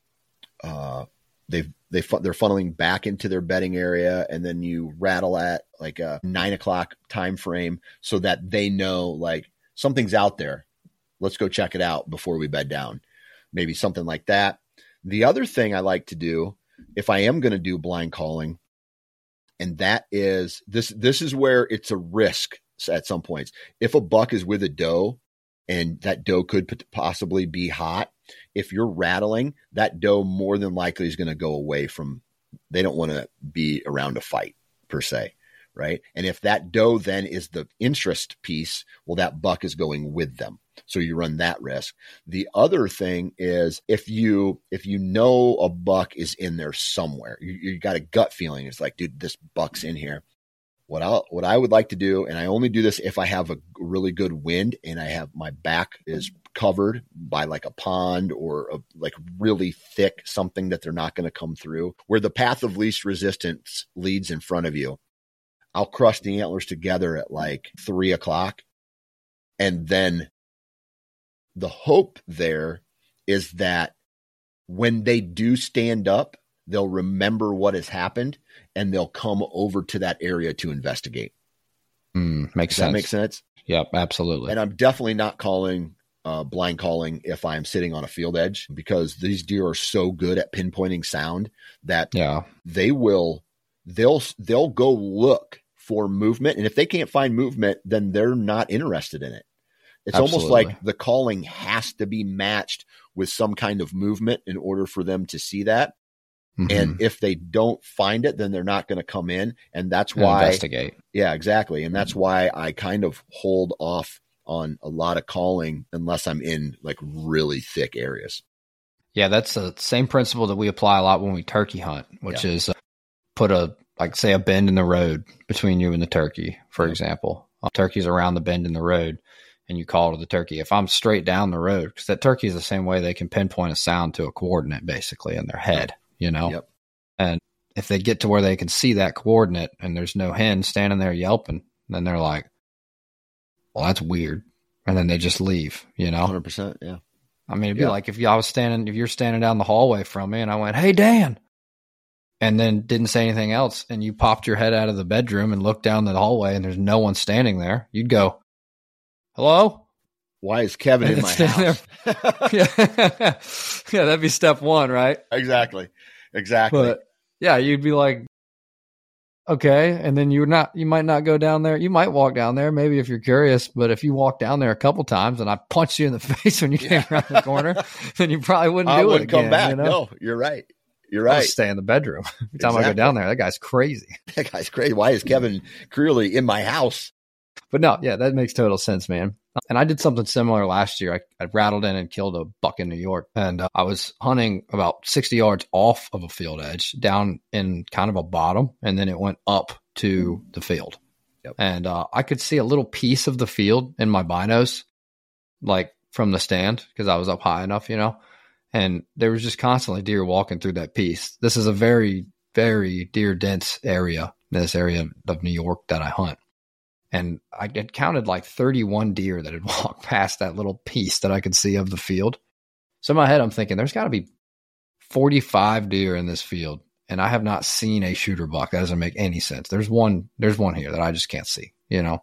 they're funneling back into their bedding area, and then you rattle at like a 9 o'clock time frame so that they know like something's out there. Let's go check it out before we bed down. Maybe something like that. The other thing I like to do, if I am going to do blind calling, and that is this is where it's a risk at some points. If a buck is with a doe and that doe could possibly be hot, if you're rattling, that doe more than likely is going to go away from, they don't want to be around a fight per se, right? And if that doe then is the interest piece, well, that buck is going with them. So you run that risk. The other thing is if you know a buck is in there somewhere, you got a gut feeling. It's like, dude, this buck's in here. What I would like to do, and I only do this if I have a really good wind and I have my back is covered by like a pond or like really thick something that they're not going to come through, where the path of least resistance leads in front of you. I'll crush the antlers together at like 3 o'clock. And then the hope there is that when they do stand up, they'll remember what has happened and they'll come over to that area to investigate. Makes sense. Does that make sense? Yep, absolutely. And I'm definitely not calling blind calling if I'm sitting on a field edge, because these deer are so good at pinpointing sound that they'll go look for movement. And if they can't find movement, then they're not interested in it. It's almost like the calling has to be matched with some kind of movement in order for them to see that. And if they don't find it, then they're not going to come in. And that's why investigate. Yeah, exactly. And that's why I kind of hold off on a lot of calling unless I'm in like really thick areas. Yeah, that's the same principle that we apply a lot when we turkey hunt, which is put say a bend in the road between you and the turkey, for example. Turkey's around the bend in the road and you call to the turkey. If I'm straight down the road, because that turkey is the same way, they can pinpoint a sound to a coordinate basically in their head, Yep. And if they get to where they can see that coordinate and there's no hen standing there yelping, then they're like, well, that's weird. And then they just leave, 100%. Yeah. I mean, it'd be like if you're standing down the hallway from me and I went, "Hey, Dan," and then didn't say anything else, and you popped your head out of the bedroom and looked down the hallway and there's no one standing there, you'd go, "Hello? Why is Kevin in my house?" Yeah, that'd be step one, right? Exactly. But yeah, you'd be like, okay. And then you might not go down there. You might walk down there, maybe if you're curious, but if you walk down there a couple times and I punched you in the face when you came around the corner, then you probably wouldn't do it again. Come back. No, you're right. You're right. I'll stay in the bedroom. Every time I go down there, that guy's crazy. That guy's crazy. Why is Kevin Creeley in my house? But no, yeah, that makes total sense, man. And I did something similar last year. I rattled in and killed a buck in New York. And I was hunting about 60 yards off of a field edge down in kind of a bottom. And then it went up to the field. Yep. And I could see a little piece of the field in my binos, like from the stand, because I was up high enough, and there was just constantly deer walking through that piece. This is a very, very deer dense area, this area of New York that I hunt. And I had counted like 31 deer that had walked past that little piece that I could see of the field. So in my head, I'm thinking there's got to be 45 deer in this field. And I have not seen a shooter buck. That doesn't make any sense. There's one here that I just can't see,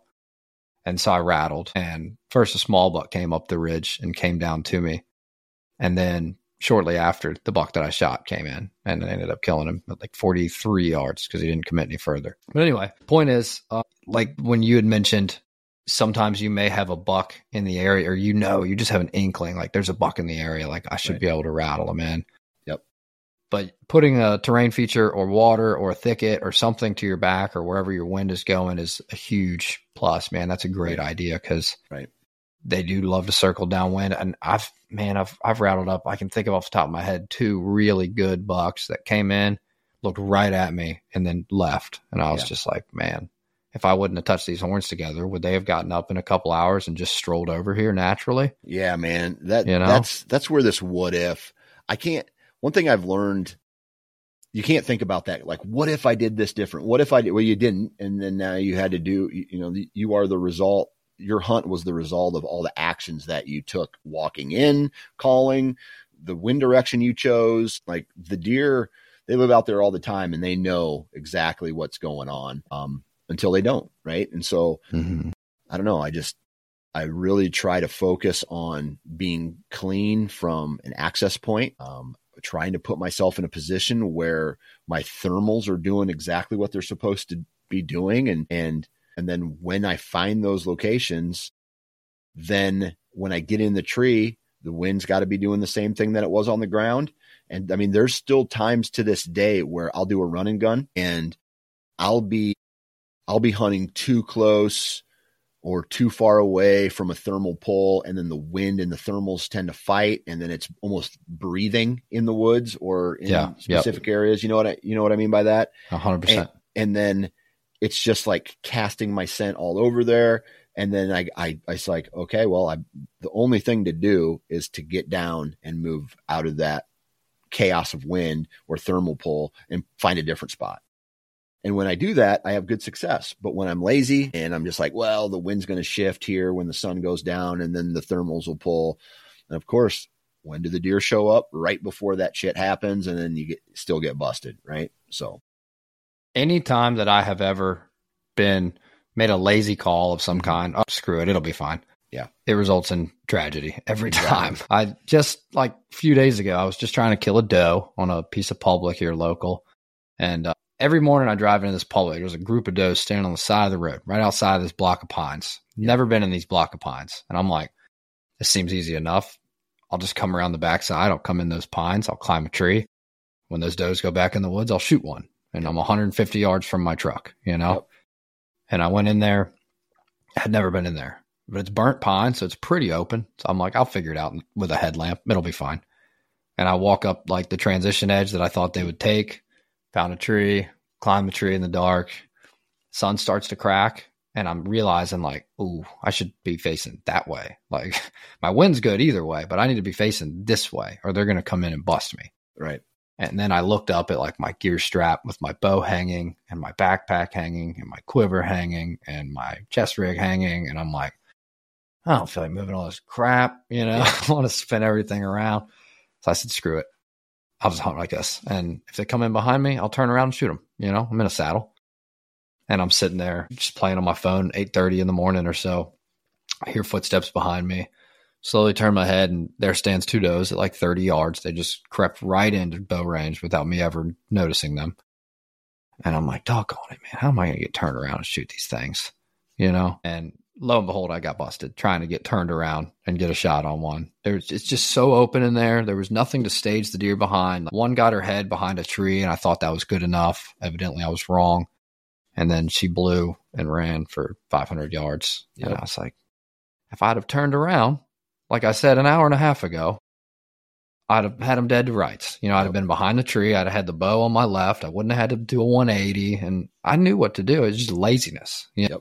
And so I rattled, and first a small buck came up the ridge and came down to me. And then shortly after, the buck that I shot came in, and I ended up killing him at like 43 yards because he didn't commit any further. But anyway, point is, like when you had mentioned, sometimes you may have a buck in the area, or you just have an inkling, like there's a buck in the area, like I should be able to rattle him in. Yep. But putting a terrain feature or water or a thicket or something to your back or wherever your wind is going is a huge plus, man. That's a great idea because they do love to circle downwind. And I've rattled up, I can think of off the top of my head, 2 really good bucks that came in, looked right at me, and then left. And I was just like, man, if I wouldn't have touched these horns together, would they have gotten up in a couple hours and just strolled over here naturally? Yeah, man. That's where this what if. One thing I've learned, you can't think about that. Like, what if I did this different? What if I did? Well, you didn't. And then now you had to do, you are the result. Your hunt was the result of all the actions that you took, walking in, calling, the wind direction you chose. Like the deer, they live out there all the time and they know exactly what's going on until they don't. Right. And so I don't know. I really try to focus on being clean from an access point, trying to put myself in a position where my thermals are doing exactly what they're supposed to be doing. And then when I find those locations, then when I get in the tree, the wind's got to be doing the same thing that it was on the ground. And I mean, there's still times to this day where I'll do a run and gun and I'll be hunting too close or too far away from a thermal pull. And then the wind and the thermals tend to fight. And then it's almost breathing in the woods or in specific areas. You know what I mean by that? 100%. And then it's just like casting my scent all over there. And then I was like, okay, well, the only thing to do is to get down and move out of that chaos of wind or thermal pull and find a different spot. And when I do that, I have good success. But when I'm lazy and I'm just like, well, the wind's going to shift here when the sun goes down and then the thermals will pull. And of course, when do the deer show up? Right before that shit happens. And then you still get busted. Right. So anytime that I have ever made a lazy call of some kind, oh, screw it, it'll be fine. Yeah. It results in tragedy every time. I just like a few days ago, I was just trying to kill a doe on a piece of public here local. And every morning I drive into this public, there's a group of does standing on the side of the road, right outside of this block of pines. Never been in these block of pines. And I'm like, this seems easy enough. I'll just come around the backside. I'll come in those pines. I'll climb a tree. when those does go back in the woods, I'll shoot one. And I'm 150 yards from my truck, Yep. And I went in there. I had never been in there, but it's burnt pine, so it's pretty open. So I'm like, I'll figure it out with a headlamp. It'll be fine. And I walk up like the transition edge that I thought they would take, found a tree, climbed the tree in the dark. Sun starts to crack, and I'm realizing like, ooh, I should be facing that way. Like my wind's good either way, but I need to be facing this way or they're going to come in and bust me. Right. And then I looked up at like my gear strap with my bow hanging and my backpack hanging and my quiver hanging and my chest rig hanging. And I'm like, I don't feel like moving all this crap, I want to spin everything around. So I said, screw it. I'll just hunt like this. And if they come in behind me, I'll turn around and shoot them. I'm in a saddle and I'm sitting there just playing on my phone, 8:30 in the morning or so. I hear footsteps behind me. Slowly turn my head, and there stands two does at like 30 yards. They just crept right into bow range without me ever noticing them. And I'm like, doggone it, man. How am I going to get turned around and shoot these things? And lo and behold, I got busted trying to get turned around and get a shot on one. It's just so open in there. There was nothing to stage the deer behind. One got her head behind a tree, and I thought that was good enough. Evidently, I was wrong. And then she blew and ran for 500 yards. Yep. And I was like, if I'd have turned around, like I said, an hour and a half ago, I'd have had them dead to rights. I'd have been behind the tree. I'd have had the bow on my left. I wouldn't have had to do a 180. And I knew what to do. It's just laziness. Yep.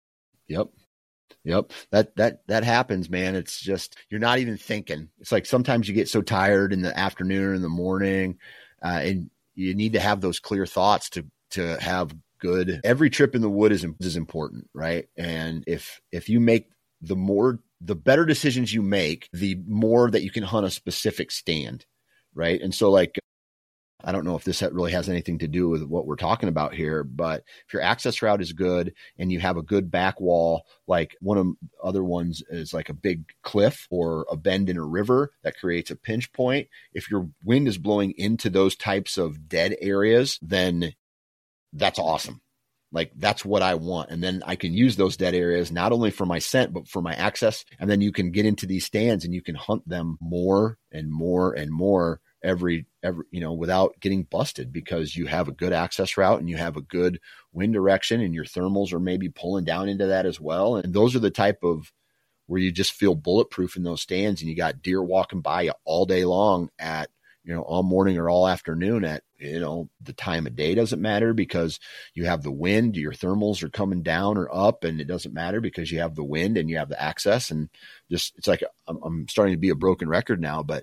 That happens, man. It's just, you're not even thinking. It's like sometimes you get so tired in the afternoon or in the morning, and you need to have those clear thoughts to have good. Every trip in the wood is important, right? And if you make the better decisions you make, the more that you can hunt a specific stand, right? And so like, I don't know if this really has anything to do with what we're talking about here, but if your access route is good and you have a good back wall, like one of the other ones is like a big cliff or a bend in a river that creates a pinch point. If your wind is blowing into those types of dead areas, then that's awesome. Like that's what I want. And then I can use those dead areas, not only for my scent, but for my access. And then you can get into these stands and you can hunt them more and more and more every, without getting busted, because you have a good access route and you have a good wind direction and your thermals are maybe pulling down into that as well. And those are the type of where you just feel bulletproof in those stands, and you got deer walking by you all day long at, all morning or all afternoon at, the time of day doesn't matter because you have the wind, your thermals are coming down or up, and it doesn't matter because you have the wind and you have the access. And just, it's like, I'm starting to be a broken record now, but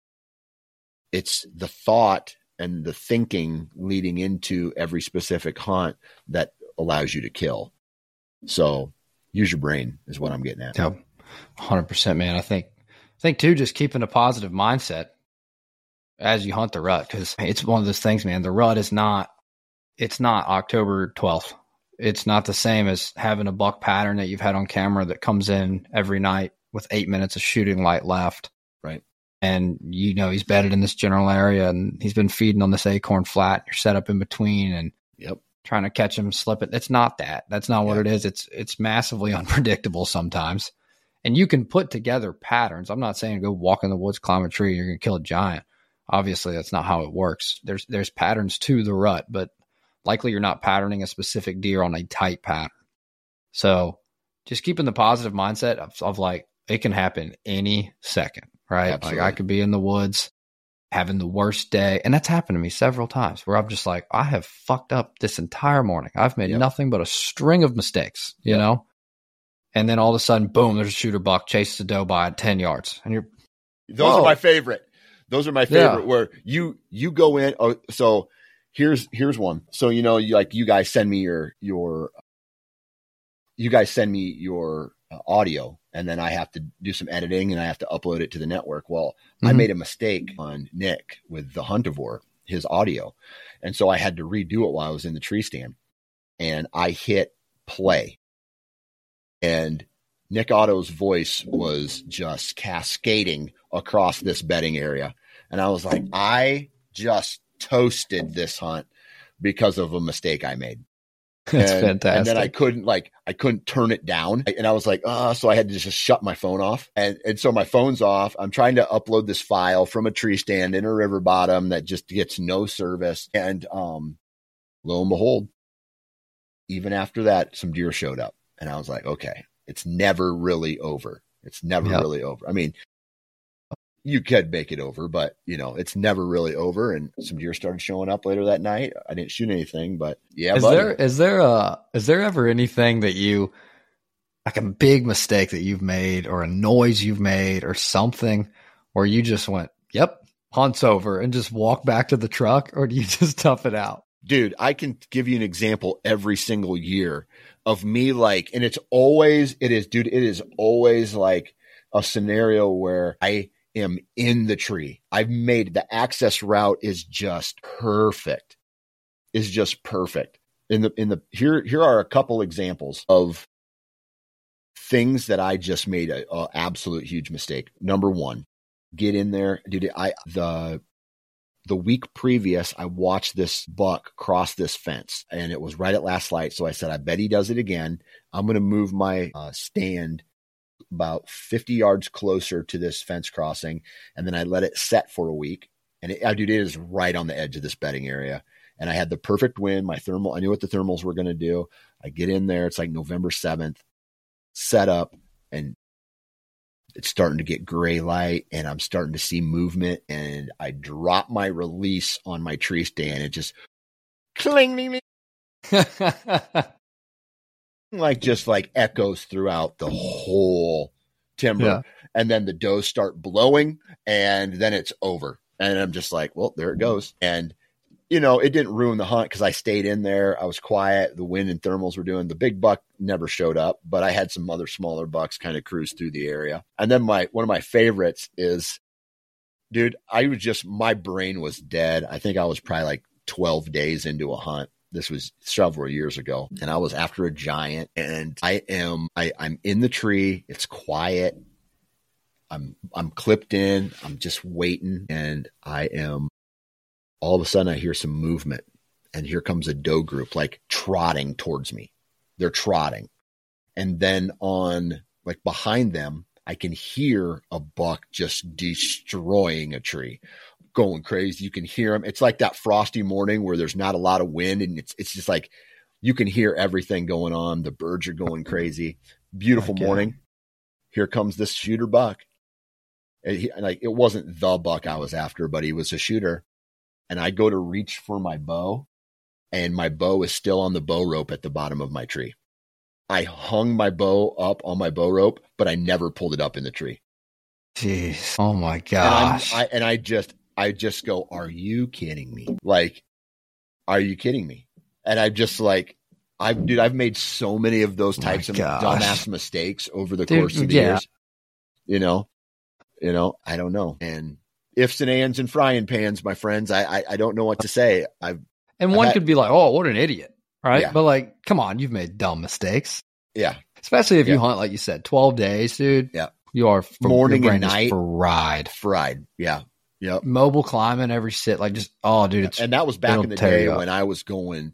it's the thought and the thinking leading into every specific hunt that allows you to kill. So use your brain is what I'm getting at. Yep. 100%, man. I think too, just keeping a positive mindset as you hunt the rut, because it's one of those things, man. The rut it's not October 12th. It's not the same as having a buck pattern that you've had on camera that comes in every night with 8 minutes of shooting light left. Right. And he's bedded in this general area and he's been feeding on this acorn flat. You're set up in between and trying to catch him slipping. It's not that. That's not what it is. It's massively unpredictable sometimes. And you can put together patterns. I'm not saying go walk in the woods, climb a tree, you're going to kill a giant. Obviously, that's not how it works. There's patterns to the rut, but likely you're not patterning a specific deer on a tight pattern. So just keeping the positive mindset of like, it can happen any second, right? Absolutely. Like I could be in the woods having the worst day. And that's happened to me several times where I'm just like, I have fucked up this entire morning. I've made nothing but a string of mistakes, you know? And then all of a sudden, boom, there's a shooter buck, chases a doe by 10 yards. And those are my favorite. Those are my favorite where you go in. Oh, so here's one. So, you guys send me your audio, and then I have to do some editing and I have to upload it to the network. Well, I made a mistake on Nick with the Huntivore, his audio. And so I had to redo it while I was in the tree stand, and I hit play, and Nick Otto's voice was just cascading across this bedding area. And I was like, I just toasted this hunt because of a mistake I made. That's fantastic. And then I couldn't turn it down. And I was like, so I had to just shut my phone off. And so my phone's off. I'm trying to upload this file from a tree stand in a river bottom that just gets no service. And lo and behold, even after that, some deer showed up. And I was like, okay, it's never really over. It's never really over. I mean, you could make it over, but it's never really over. And some deer started showing up later that night. I didn't shoot anything, but yeah. Is there ever anything that you, like a big mistake that you've made or a noise you've made or something where you just went, yep, hunt's over and just walk back to the truck, or do you just tough it out? Dude, I can give you an example every single year of me, and it is always like a scenario where I am in the tree. I've made the access route is just perfect. Here are a couple examples of things that I just made a absolute huge mistake. Number one, get in there, dude. The week previous, I watched this buck cross this fence, and it was right at last light. So I said, I bet he does it again. I'm going to move my stand about 50 yards closer to this fence crossing. And then I let it set for a week. And it is right on the edge of this bedding area. And I had the perfect wind. I knew what the thermals were going to do. I get in there. It's like November 7th, set up, and it's starting to get gray light, and I'm starting to see movement, and I drop my release on my tree stand. It just cling, just echoes throughout the whole timber. Yeah. And then the does start blowing, and then it's over. And I'm just like, well, there it goes. And it didn't ruin the hunt because I stayed in there. I was quiet. The wind and thermals were doing. The big buck never showed up, but I had some other smaller bucks kind of cruise through the area. And then one of my favorites is, dude, my brain was dead. I think I was probably like 12 days into a hunt. This was several years ago, and I was after a giant, and I'm in the tree. It's quiet. I'm clipped in. I'm just waiting, and all of a sudden I hear some movement, and here comes a doe group trotting towards me. They're trotting. And then behind them, I can hear a buck just destroying a tree, going crazy. You can hear him. It's like that frosty morning where there's not a lot of wind, and it's just like you can hear everything going on. The birds are going crazy. Beautiful morning. Here comes this shooter buck. It wasn't the buck I was after, but he was a shooter. And I go to reach for my bow, and my bow is still on the bow rope at the bottom of my tree. I hung my bow up on my bow rope, but I never pulled it up in the tree. Jeez. Oh my gosh. And I just go, are you kidding me? Are you kidding me? And I'm just I've made so many of those types of dumbass mistakes over the course of the years. I don't know. And ifs and ands and frying pans, my friends. I don't know what to say. One could be like, oh, what an idiot. Right. Yeah. But come on, you've made dumb mistakes. Yeah. Especially if you hunt, like you said, 12 days, dude. Yeah. You are morning and night fried. Yeah. Yep. Mobile climbing every sit. Dude. And that was back in the day when I was going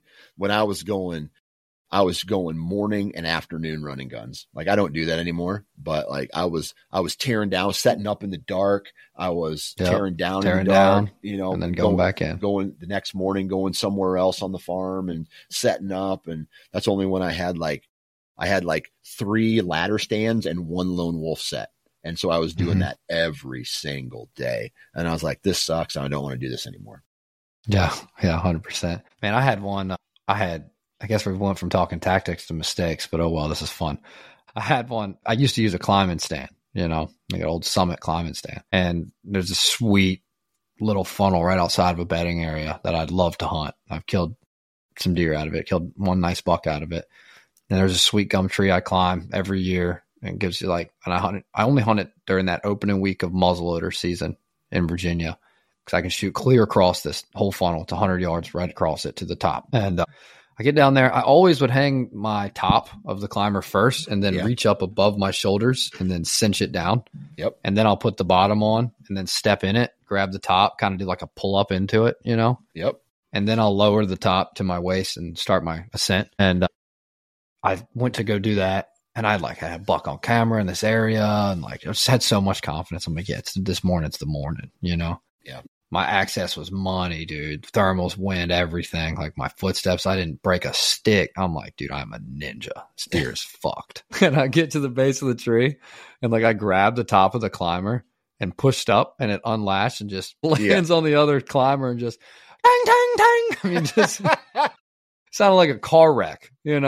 morning and afternoon running guns. I don't do that anymore, but I was tearing down, setting up in the dark. I was tearing down in the dark, and then going back in, going the next morning, going somewhere else on the farm and setting up. And that's only when I had 3 ladder stands and 1 lone wolf set. And so I was doing that every single day. And I was like, this sucks. I don't want to do this anymore. Yeah. Yeah. 100%. Man, I had one, I guess we went from talking tactics to mistakes, but oh well, this is fun. I had one. I used to use a climbing stand, like an old Summit climbing stand. And there's a sweet little funnel right outside of a bedding area that I'd love to hunt. I've killed some deer out of it, killed one nice buck out of it. And there's a sweet gum tree I climb every year, and it gives you and I only hunt it during that opening week of muzzleloader season in Virginia, because I can shoot clear across this whole funnel. It's 100 yards right across it to the top. And I get down there. I always would hang my top of the climber first, and then reach up above my shoulders and then cinch it down. Yep. And then I'll put the bottom on and then step in it, grab the top, kind of do like a pull up into it, Yep. and then I'll lower the top to my waist and start my ascent. And I went to go do that, and I had a buck on camera in this area, and I just had so much confidence. I'm like, yeah, it's the morning, Yeah. My access was money, dude. Thermals, wind, everything. Like my footsteps, I didn't break a stick. I'm like, dude, I'm a ninja. This deer is fucked. And I get to the base of the tree, and I grabbed the top of the climber and pushed up, and it unlatched and just lands on the other climber and just tang, tang, tang. I mean, just sounded like a car wreck, And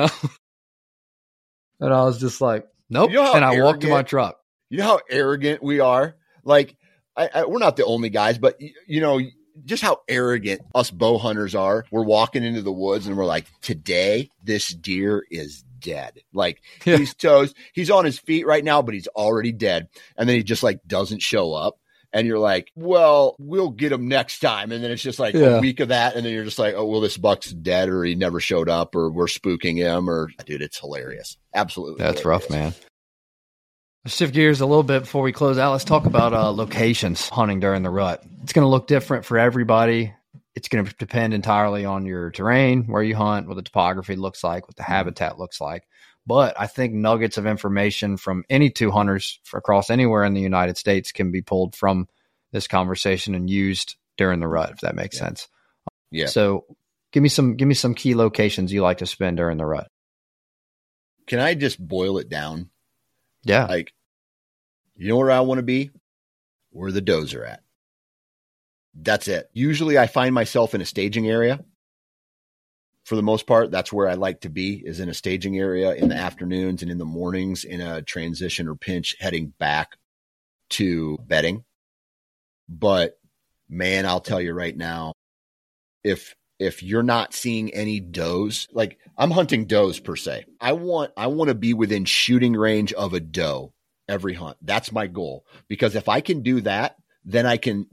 I was just like, nope. And I walked to my truck. You know how arrogant we are? Like, we're not the only guys, but just how arrogant us bow hunters are. We're walking into the woods and we're like, today, this deer is dead. Like he's toast. He's on his feet right now, but he's already dead. And then he just doesn't show up. And you're like, well, we'll get him next time. And then it's just a week of that. And then you're just like, oh, well, this buck's dead, or he never showed up, or we're spooking him, or dude, it's hilarious. Absolutely. That's hilarious. Rough, man. Let's shift gears a little bit before we close out. Let's talk about locations hunting during the rut. It's going to look different for everybody. It's going to depend entirely on your terrain, where you hunt, what the topography looks like, what the habitat looks like. But I think nuggets of information from any two hunters across anywhere in the United States can be pulled from this conversation and used during the rut, if that makes sense. Yeah. So give me some key locations you like to spend during the rut. Can I just boil it down? Yeah. You know where I want to be? Where the does are at. That's it. Usually I find myself in a staging area. For the most part, that's where I like to be, is in a staging area in the afternoons and in the mornings in a transition or pinch heading back to bedding. But man, I'll tell you right now, if you're not seeing any does, I'm hunting does per se. I want to be within shooting range of a doe every hunt. That's my goal, because if I can do that, then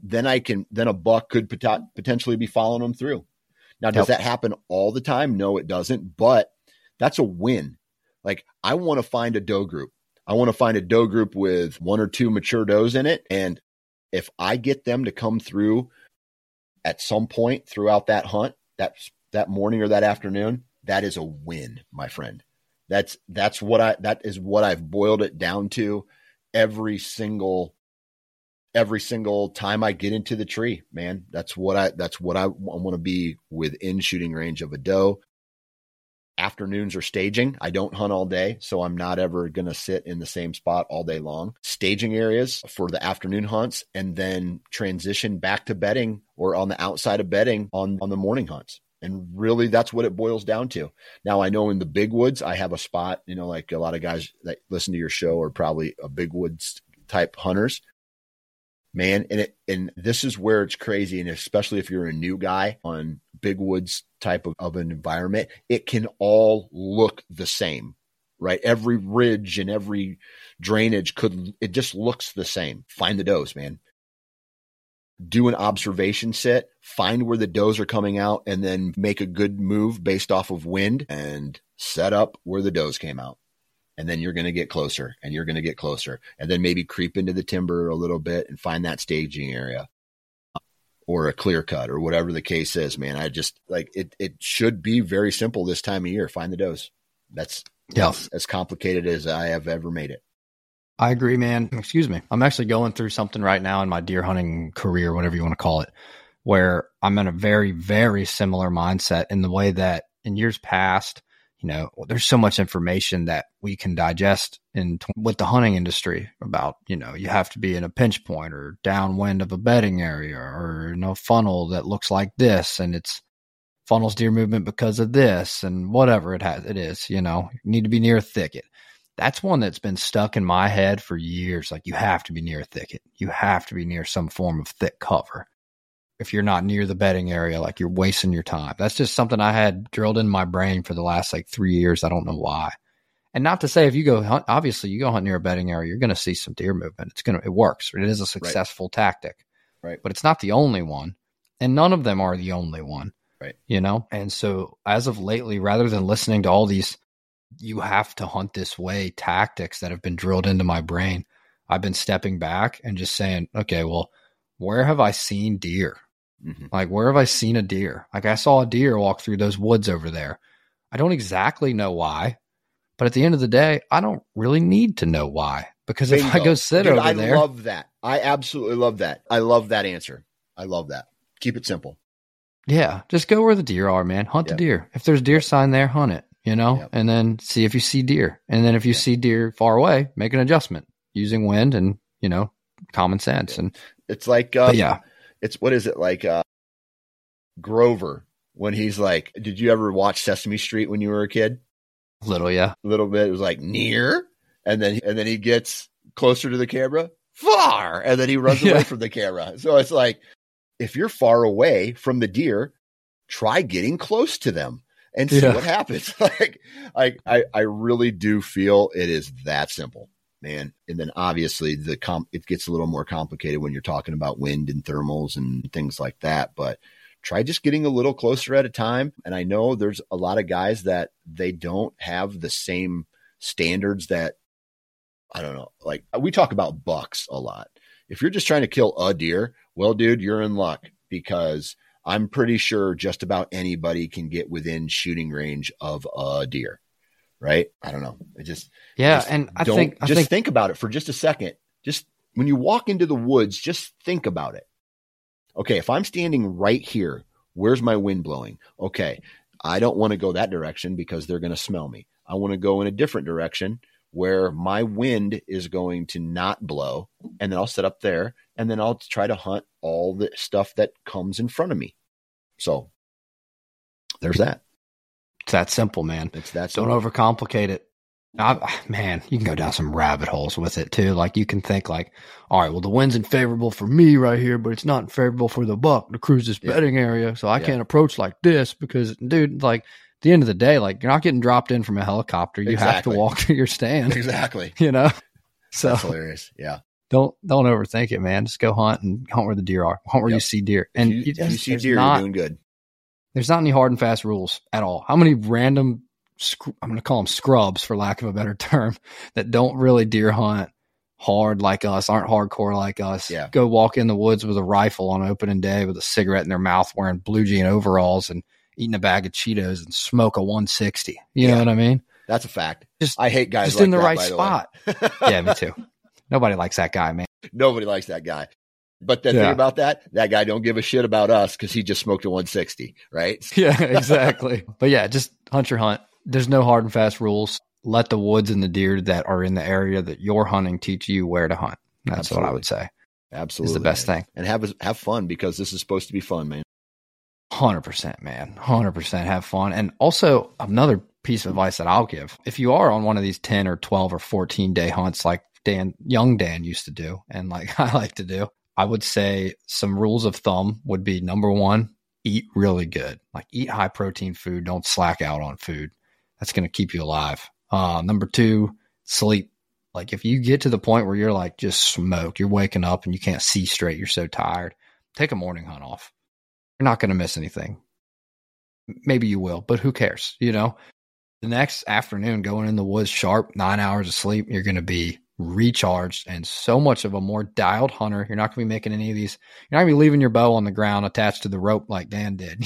a buck could potentially be following them through. Now, does that happen all the time? No, it doesn't, but that's a win. I want to find a doe group. I want to find a doe group with one or two mature does in it. And if I get them to come through at some point throughout that hunt, that morning or that afternoon, that is a win, my friend. That is what I've boiled it down to every single time I get into the tree, man. That's what I want to be within shooting range of a doe. Afternoons are staging. I don't hunt all day, so I'm not ever going to sit in the same spot all day long. Staging areas for the afternoon hunts, and then transition back to bedding or on the outside of bedding on the morning hunts. And really, that's what it boils down to. Now, I know in the big woods, I have a spot, like a lot of guys that listen to your show are probably a big woods type hunters. Man, and this is where it's crazy, and especially if you're a new guy on big woods type of an environment, it can all look the same, right? Every ridge and every drainage it just looks the same. Find the does, man. Do an observation set, find where the does are coming out, and then make a good move based off of wind and set up where the does came out. And then you're going to get closer, and you're going to get closer, and then maybe creep into the timber a little bit and find that staging area or a clear cut or whatever the case is, man. I just it should be very simple this time of year. Find the does. That's as complicated as I have ever made it. I agree, man. Excuse me. I'm actually going through something right now in my deer hunting career, whatever you want to call it, where I'm in a very, very similar mindset in the way that in years past, there's so much information that we can digest with the hunting industry about, you have to be in a pinch point or downwind of a bedding area or a funnel that looks like this, and it's funnels deer movement because of this and whatever it is, you need to be near a thicket. That's one that's been stuck in my head for years. You have to be near a thicket. You have to be near some form of thick cover. If you're not near the bedding area, you're wasting your time. That's just something I had drilled in my brain for the last 3 years. I don't know why. And not to say if you go hunt, obviously you go hunt near a bedding area, you're going to see some deer movement. It works. It is a successful tactic, right? But it's not the only one, and none of them are the only one, right? And so as of lately, rather than listening to all these, you have to hunt this way tactics that have been drilled into my brain, I've been stepping back and just saying, okay, well, where have I seen deer? Mm-hmm. Like, where have I seen a deer? Like, I saw a deer walk through those woods over there. I don't exactly know why, but at the end of the day, I don't really need to know why, because Bingo. if I go sit Dude, over there. I love that. I absolutely love that. I love that answer. I love that. Keep it simple. Yeah, just go where the deer are, man. Hunt the deer. If there's deer sign there, hunt it, and then see if you see deer. And then if you see deer far away, make an adjustment using wind and, common sense. And it's like, it's, what is it? Like, Grover, when he's like, did you ever watch Sesame Street when you were a kid? Little, yeah. A little bit. It was like near. And then he gets closer to the camera, far. And then he runs away from the camera. So it's like, if you're far away from the deer, try getting close to them and see what happens. I really do feel it is that simple, man. And then obviously it gets a little more complicated when you're talking about wind and thermals and things like that, but try just getting a little closer at a time. And I know there's a lot of guys that they don't have the same standards that, I don't know, like we talk about bucks a lot. If you're just trying to kill a deer, well, dude, you're in luck, because I'm pretty sure just about anybody can get within shooting range of a deer, right? I don't know. I think about it for just a second. Just when you walk into the woods, just think about it. Okay, if I'm standing right here, where's my wind blowing? Okay, I don't want to go that direction because they're going to smell me. I want to go in a different direction where my wind is going to not blow, and then I'll set up there, and then I'll try to hunt all the stuff that comes in front of me. So there's that. It's that simple, man. It's that simple. Don't overcomplicate it. Man, you can go down some rabbit holes with it too. Like, you can think like, all right, well, the wind's unfavorable for me right here, but it's not favorable for the buck to cruise this bedding area. So I can't approach like this because, dude, like, at the end of the day, like, you're not getting dropped in from a helicopter. You have to walk to your stand. Exactly. So that's hilarious. Yeah. Don't overthink it, man. Just go hunt and hunt where the deer are. Hunt where you see deer. And if you see deer, you're doing good. There's not any hard and fast rules at all. How many random, I'm going to call them scrubs for lack of a better term, that don't really deer hunt hard like us, aren't hardcore like us, go walk in the woods with a rifle on opening day with a cigarette in their mouth, wearing blue jean overalls and eating a bag of Cheetos and smoke a 160. You know what I mean? That's a fact. I hate guys just like in the that, right spot. Yeah, me too. Nobody likes that guy, man. Nobody likes that guy. But the thing about that guy don't give a shit about us because he just smoked a 160, right? Yeah, exactly. But yeah, just hunt your hunt. There's no hard and fast rules. Let the woods and the deer that are in the area that you're hunting teach you where to hunt. That's what I would say. Absolutely. Is the best thing. And have fun, because this is supposed to be fun, man. 100%, man. 100% have fun. And also, another piece of advice that I'll give, if you are on one of these 10 or 12 or 14 day hunts like young Dan used to do, and like I like to do, I would say some rules of thumb would be, number one, eat really good. Like, eat high protein food. Don't slack out on food. That's going to keep you alive. Number two, sleep. Like, if you get to the point where you're like just smoke, you're waking up and you can't see straight, you're so tired, take a morning hunt off. You're not going to miss anything. Maybe you will, but who cares? The next afternoon, going in the woods sharp, 9 hours of sleep, you're going to be recharged and so much of a more dialed hunter. You're not going to be making any of these. You're not going to be leaving your bow on the ground attached to the rope like Dan did.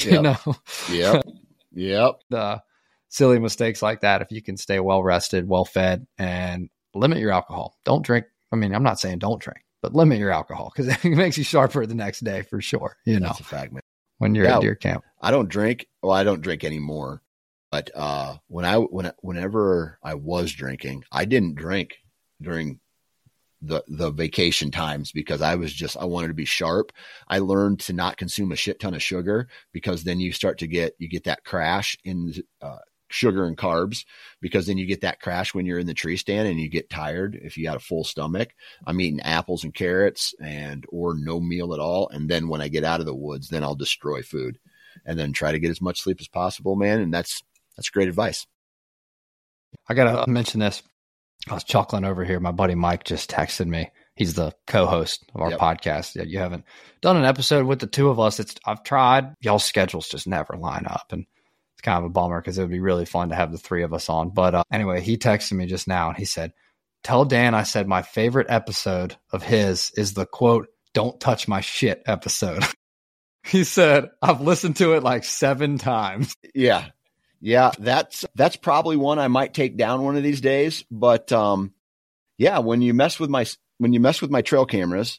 Yep. The silly mistakes like that. If you can stay well rested, well fed, and limit your alcohol. Don't drink. I mean, I'm not saying don't drink, but limit your alcohol, because it makes you sharper the next day for sure. That's a fact, man. When you're at deer camp. I don't drink. Well, I don't drink anymore. But whenever I was drinking, I didn't drink during the vacation times, because I wanted to be sharp. I learned to not consume a shit ton of sugar, because then you get that crash in sugar and carbs, because then you get that crash when you're in the tree stand and you get tired if you got a full stomach. I'm eating apples and carrots or no meal at all. And then when I get out of the woods, then I'll destroy food and then try to get as much sleep as possible, man. And that's great advice. I got to mention this. I was chuckling over here. My buddy Mike just texted me. He's the co-host of our podcast. You haven't done an episode with the two of us. I've tried. Y'all's schedules just never line up. And it's kind of a bummer, because it would be really fun to have the three of us on. But anyway, he texted me just now and he said, tell Dan I said my favorite episode of his is the quote, "Don't touch my shit" episode. He said, I've listened to it like 7 times. Yeah. Yeah. That's probably one I might take down one of these days. But, yeah, when you mess with my trail cameras,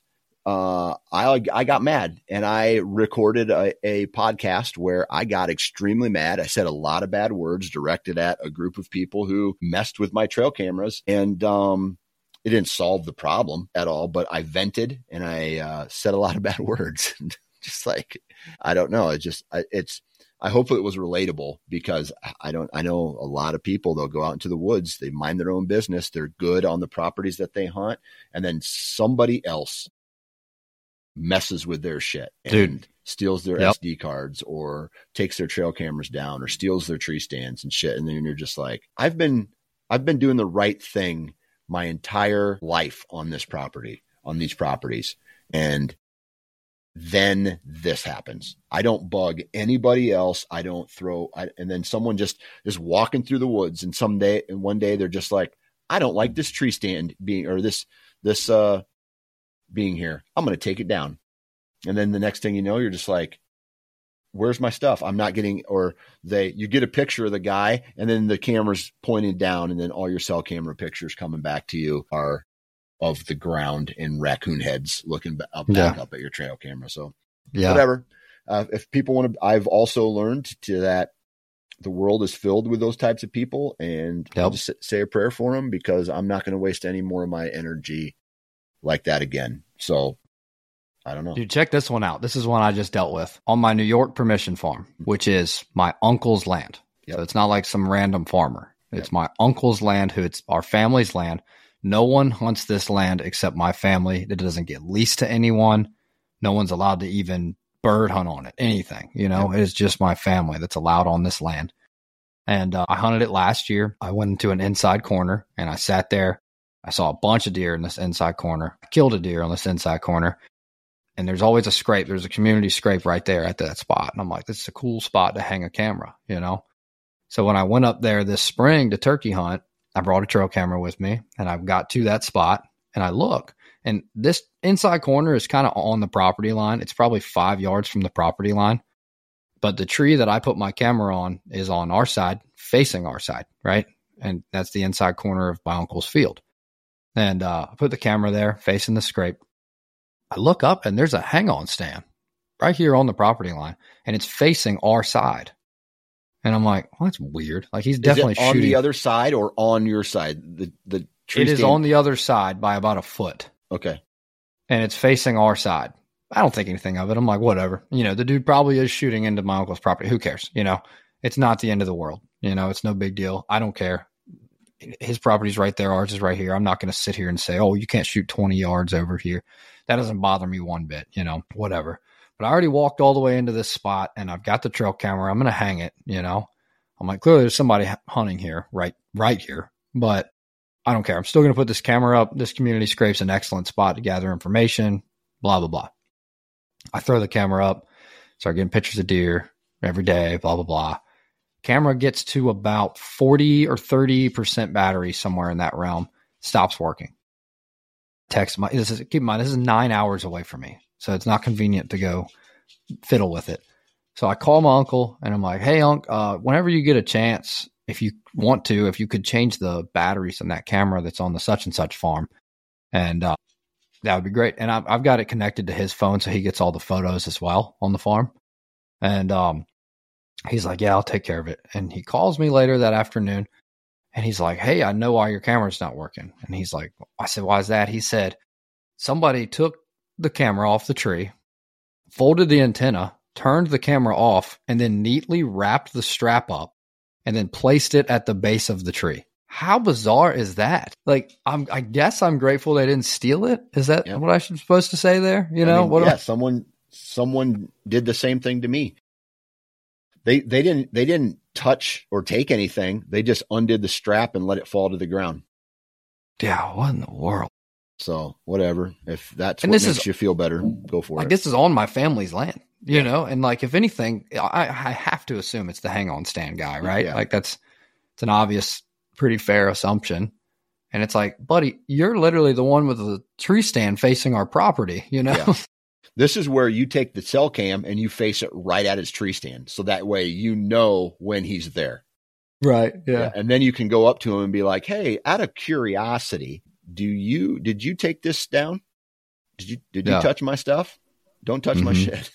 I got mad, and I recorded a podcast where I got extremely mad. I said a lot of bad words directed at a group of people who messed with my trail cameras, and it didn't solve the problem at all, but I vented and I said a lot of bad words. Just like, I don't know. I hope it was relatable, because I know a lot of people, they'll go out into the woods, they mind their own business. They're good on the properties that they hunt. And then somebody else messes with their shit and steals their SD cards, or takes their trail cameras down, or steals their tree stands and shit. And then you're just like, I've been doing the right thing my entire life on this property, on these properties. And then this happens. I don't bug anybody else. I don't and then someone just is walking through the woods, and one day they're just like, I don't like this tree stand being, or this being here. I'm going to take it down. And then the next thing you know, you're just like, where's my stuff? I'm not getting, you get a picture of the guy, and then the camera's pointing down, and then all your cell camera pictures coming back to you are of the ground in raccoon heads looking back up at your trail camera. So whatever. If people want to, I've also learned that the world is filled with those types of people, and I'll just say a prayer for them, because I'm not going to waste any more of my energy like that again. So I don't know. Dude, check this one out. This is one I just dealt with on my New York permission farm, which is my uncle's land. So it's not like some random farmer. It's my uncle's land, it's our family's land. No one hunts this land except my family. It doesn't get leased to anyone. No one's allowed to even bird hunt on it, anything. It's just my family that's allowed on this land. And I hunted it last year. I went into an inside corner, and I sat there. I saw a bunch of deer in this inside corner. I killed a deer on this inside corner. And there's always a scrape. There's a community scrape right there at that spot. And I'm like, this is a cool spot to hang a camera, So when I went up there this spring to turkey hunt, I brought a trail camera with me, and I've got to that spot, and I look, and this inside corner is kind of on the property line. It's probably 5 yards from the property line, but the tree that I put my camera on is on our side, facing our side, right? And that's the inside corner of my uncle's field. And I put the camera there facing the scrape. I look up, and there's a hang-on stand right here on the property line, and it's facing our side. And I'm like, well, that's weird. Like, he's definitely shooting. On the other side or on your side? The tree It is on the other side by about a foot. Okay. And it's facing our side. I don't think anything of it. I'm like, whatever. The dude probably is shooting into my uncle's property. Who cares? It's not the end of the world. It's no big deal. I don't care. His property's right there. Ours is right here. I'm not going to sit here and say, oh, you can't shoot 20 yards over here. That doesn't bother me one bit, whatever. But I already walked all the way into this spot, and I've got the trail camera. I'm going to hang it, I'm like, clearly there's somebody hunting here, right here. But I don't care. I'm still going to put this camera up. This community scrape's an excellent spot to gather information, blah, blah, blah. I throw the camera up, start getting pictures of deer every day, blah, blah, blah. Camera gets to about 40 or 30% battery, somewhere in that realm, stops working. Keep in mind, this is 9 hours away from me. So it's not convenient to go fiddle with it. So I call my uncle, and I'm like, hey, Unc, whenever you get a chance, if you want to, if you could change the batteries in that camera that's on the such and such farm, and that would be great. And I've got it connected to his phone, so he gets all the photos as well on the farm. And he's like, yeah, I'll take care of it. And he calls me later that afternoon, and he's like, hey, I know why your camera's not working. And he's like, I said, why is that? He said, somebody took the camera off the tree, folded the antenna, turned the camera off, and then neatly wrapped the strap up and then placed it at the base of the tree. How bizarre is that? Like, I guess I'm grateful they didn't steal it. Is that what I'm supposed to say there? Someone did the same thing to me. They didn't touch or take anything. They just undid the strap and let it fall to the ground. Yeah, what in the world? So whatever. If that's what makes you feel better, go for it. This is on my family's land, and like, if anything, I have to assume it's the hang-on stand guy, right? Yeah. Like, it's an obvious, pretty fair assumption. And it's like, buddy, you're literally the one with the tree stand facing our property, Yeah. This is where you take the cell cam and you face it right at his tree stand. So that way, you know when he's there. Right. Yeah. And then you can go up to him and be like, hey, out of curiosity, did you take this down? Did you touch my stuff? Don't touch my shit.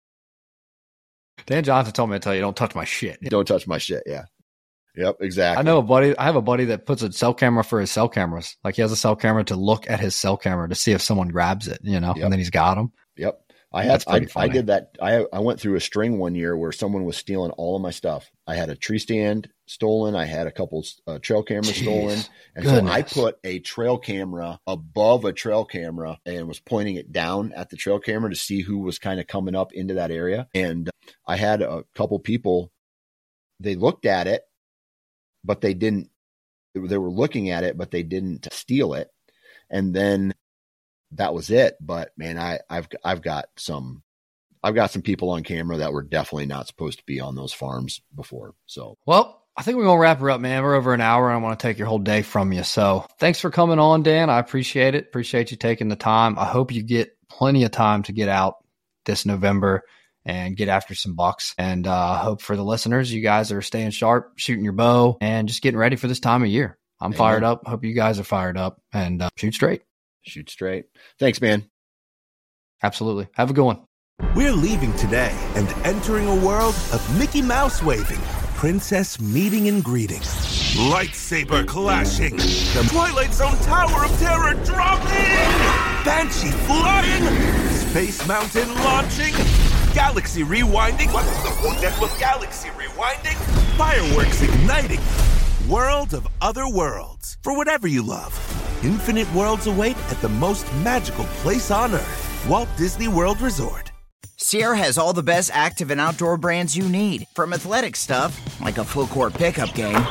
Dan Johnson told me to tell you, don't touch my shit. Don't touch my shit. Yeah. Yep, exactly. I have a buddy that puts a cell camera for his cell cameras. Like he has a cell camera to look at his cell camera to see if someone grabs it, and then he's got them. Yep. I did that. I went through a string one year where someone was stealing all of my stuff. I had a tree stand stolen. I had a couple trail cameras stolen. And so I put a trail camera above a trail camera and was pointing it down at the trail camera to see who was kind of coming up into that area. And I had a couple people, they looked at it, but they were looking at it, but they didn't steal it. And then that was it. But man, I've got some people on camera that were definitely not supposed to be on those farms before. So, well, I think we're going to wrap her up, man. We're over an hour and I want to take your whole day from you. So thanks for coming on, Dan. I appreciate it. Appreciate you taking the time. I hope you get plenty of time to get out this November and get after some bucks. And I hope for the listeners, you guys are staying sharp, shooting your bow, and just getting ready for this time of year. I'm fired up. Hope you guys are fired up, and shoot straight. Shoot straight. Thanks, man. Absolutely. Have a good one. We're leaving today and entering a world of Mickey Mouse waving, princess meeting and greeting, lightsaber clashing, the Twilight Zone Tower of Terror dropping, Banshee flying, Space Mountain launching, Galaxy rewinding. What's the one that was Galaxy rewinding? Fireworks igniting. World of other worlds. For whatever you love. Infinite worlds await at the most magical place on Earth. Walt Disney World Resort. Sierra has all the best active and outdoor brands you need. From athletic stuff, like a full court pickup game,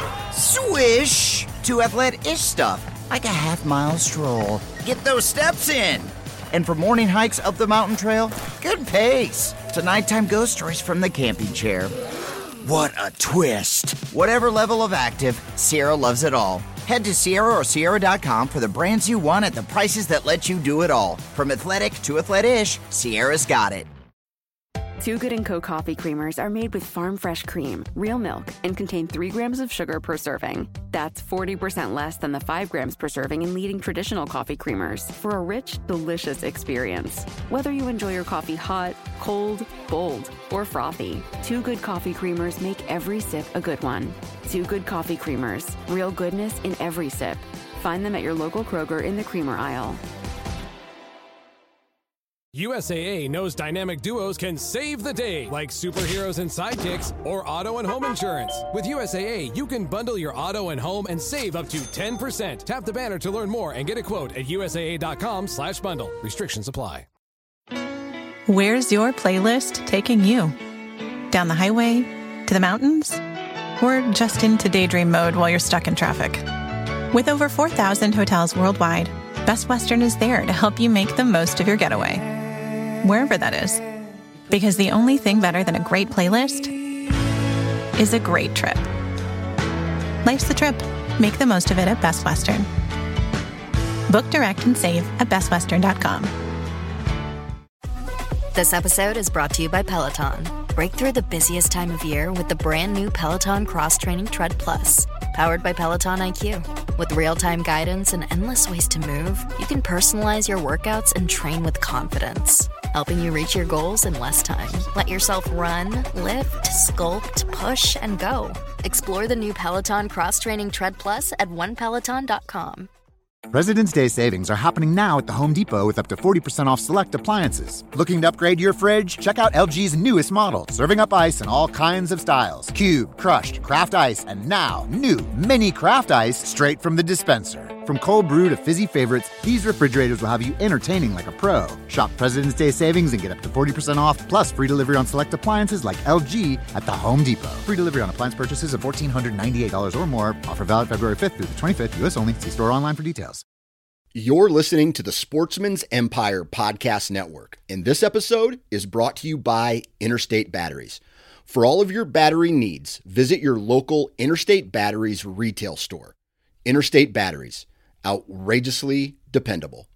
swish, to athletic-ish stuff, like a half-mile stroll. Get those steps in. And for morning hikes up the mountain trail, good pace. To nighttime ghost stories from the camping chair. What a twist. Whatever level of active, Sierra loves it all. Head to Sierra or Sierra.com for the brands you want at the prices that let you do it all. From athletic to athletic-ish, Sierra's got it. Too Good & Co. coffee creamers are made with farm fresh cream, real milk, and contain 3 grams of sugar per serving. That's 40% less than the 5 grams per serving in leading traditional coffee creamers for a rich, delicious experience. Whether you enjoy your coffee hot, cold, bold, or frothy, Too Good coffee creamers make every sip a good one. Too Good coffee creamers, real goodness in every sip. Find them at your local Kroger in the creamer aisle. USAA knows dynamic duos can save the day, like superheroes and sidekicks, or auto and home insurance. With USAA, you can bundle your auto and home and save up to 10%. Tap the banner to learn more and get a quote at USAA.com/bundle. Restrictions apply. Where's your playlist taking you? Down the highway? To the mountains? Or just into daydream mode while you're stuck in traffic? With over 4,000 hotels worldwide, Best Western is there to help you make the most of your getaway. Wherever that is. Because the only thing better than a great playlist is a great trip. Life's the trip. Make the most of it at Best Western. Book direct and save at bestwestern.com. This episode is brought to you by Peloton. Break through the busiest time of year with the brand new Peloton Cross Training Tread Plus. Powered by Peloton IQ. With real-time guidance and endless ways to move, you can personalize your workouts and train with confidence, helping you reach your goals in less time. Let yourself run, lift, sculpt, push, and go. Explore the new Peloton Cross Training Tread Plus at onepeloton.com. President's Day savings are happening now at the Home Depot with up to 40% off select appliances. Looking to upgrade your fridge? Check out LG's newest model, serving up ice in all kinds of styles. Cube, crushed, craft ice, and now new mini craft ice straight from the dispenser. From cold brew to fizzy favorites, these refrigerators will have you entertaining like a pro. Shop President's Day savings and get up to 40% off, plus free delivery on select appliances like LG at the Home Depot. Free delivery on appliance purchases of $1,498 or more. Offer valid February 5th through the 25th, U.S. only. See store online for details. You're listening to the Sportsman's Empire Podcast Network, and this episode is brought to you by Interstate Batteries. For all of your battery needs, visit your local Interstate Batteries retail store. Interstate Batteries, outrageously dependable.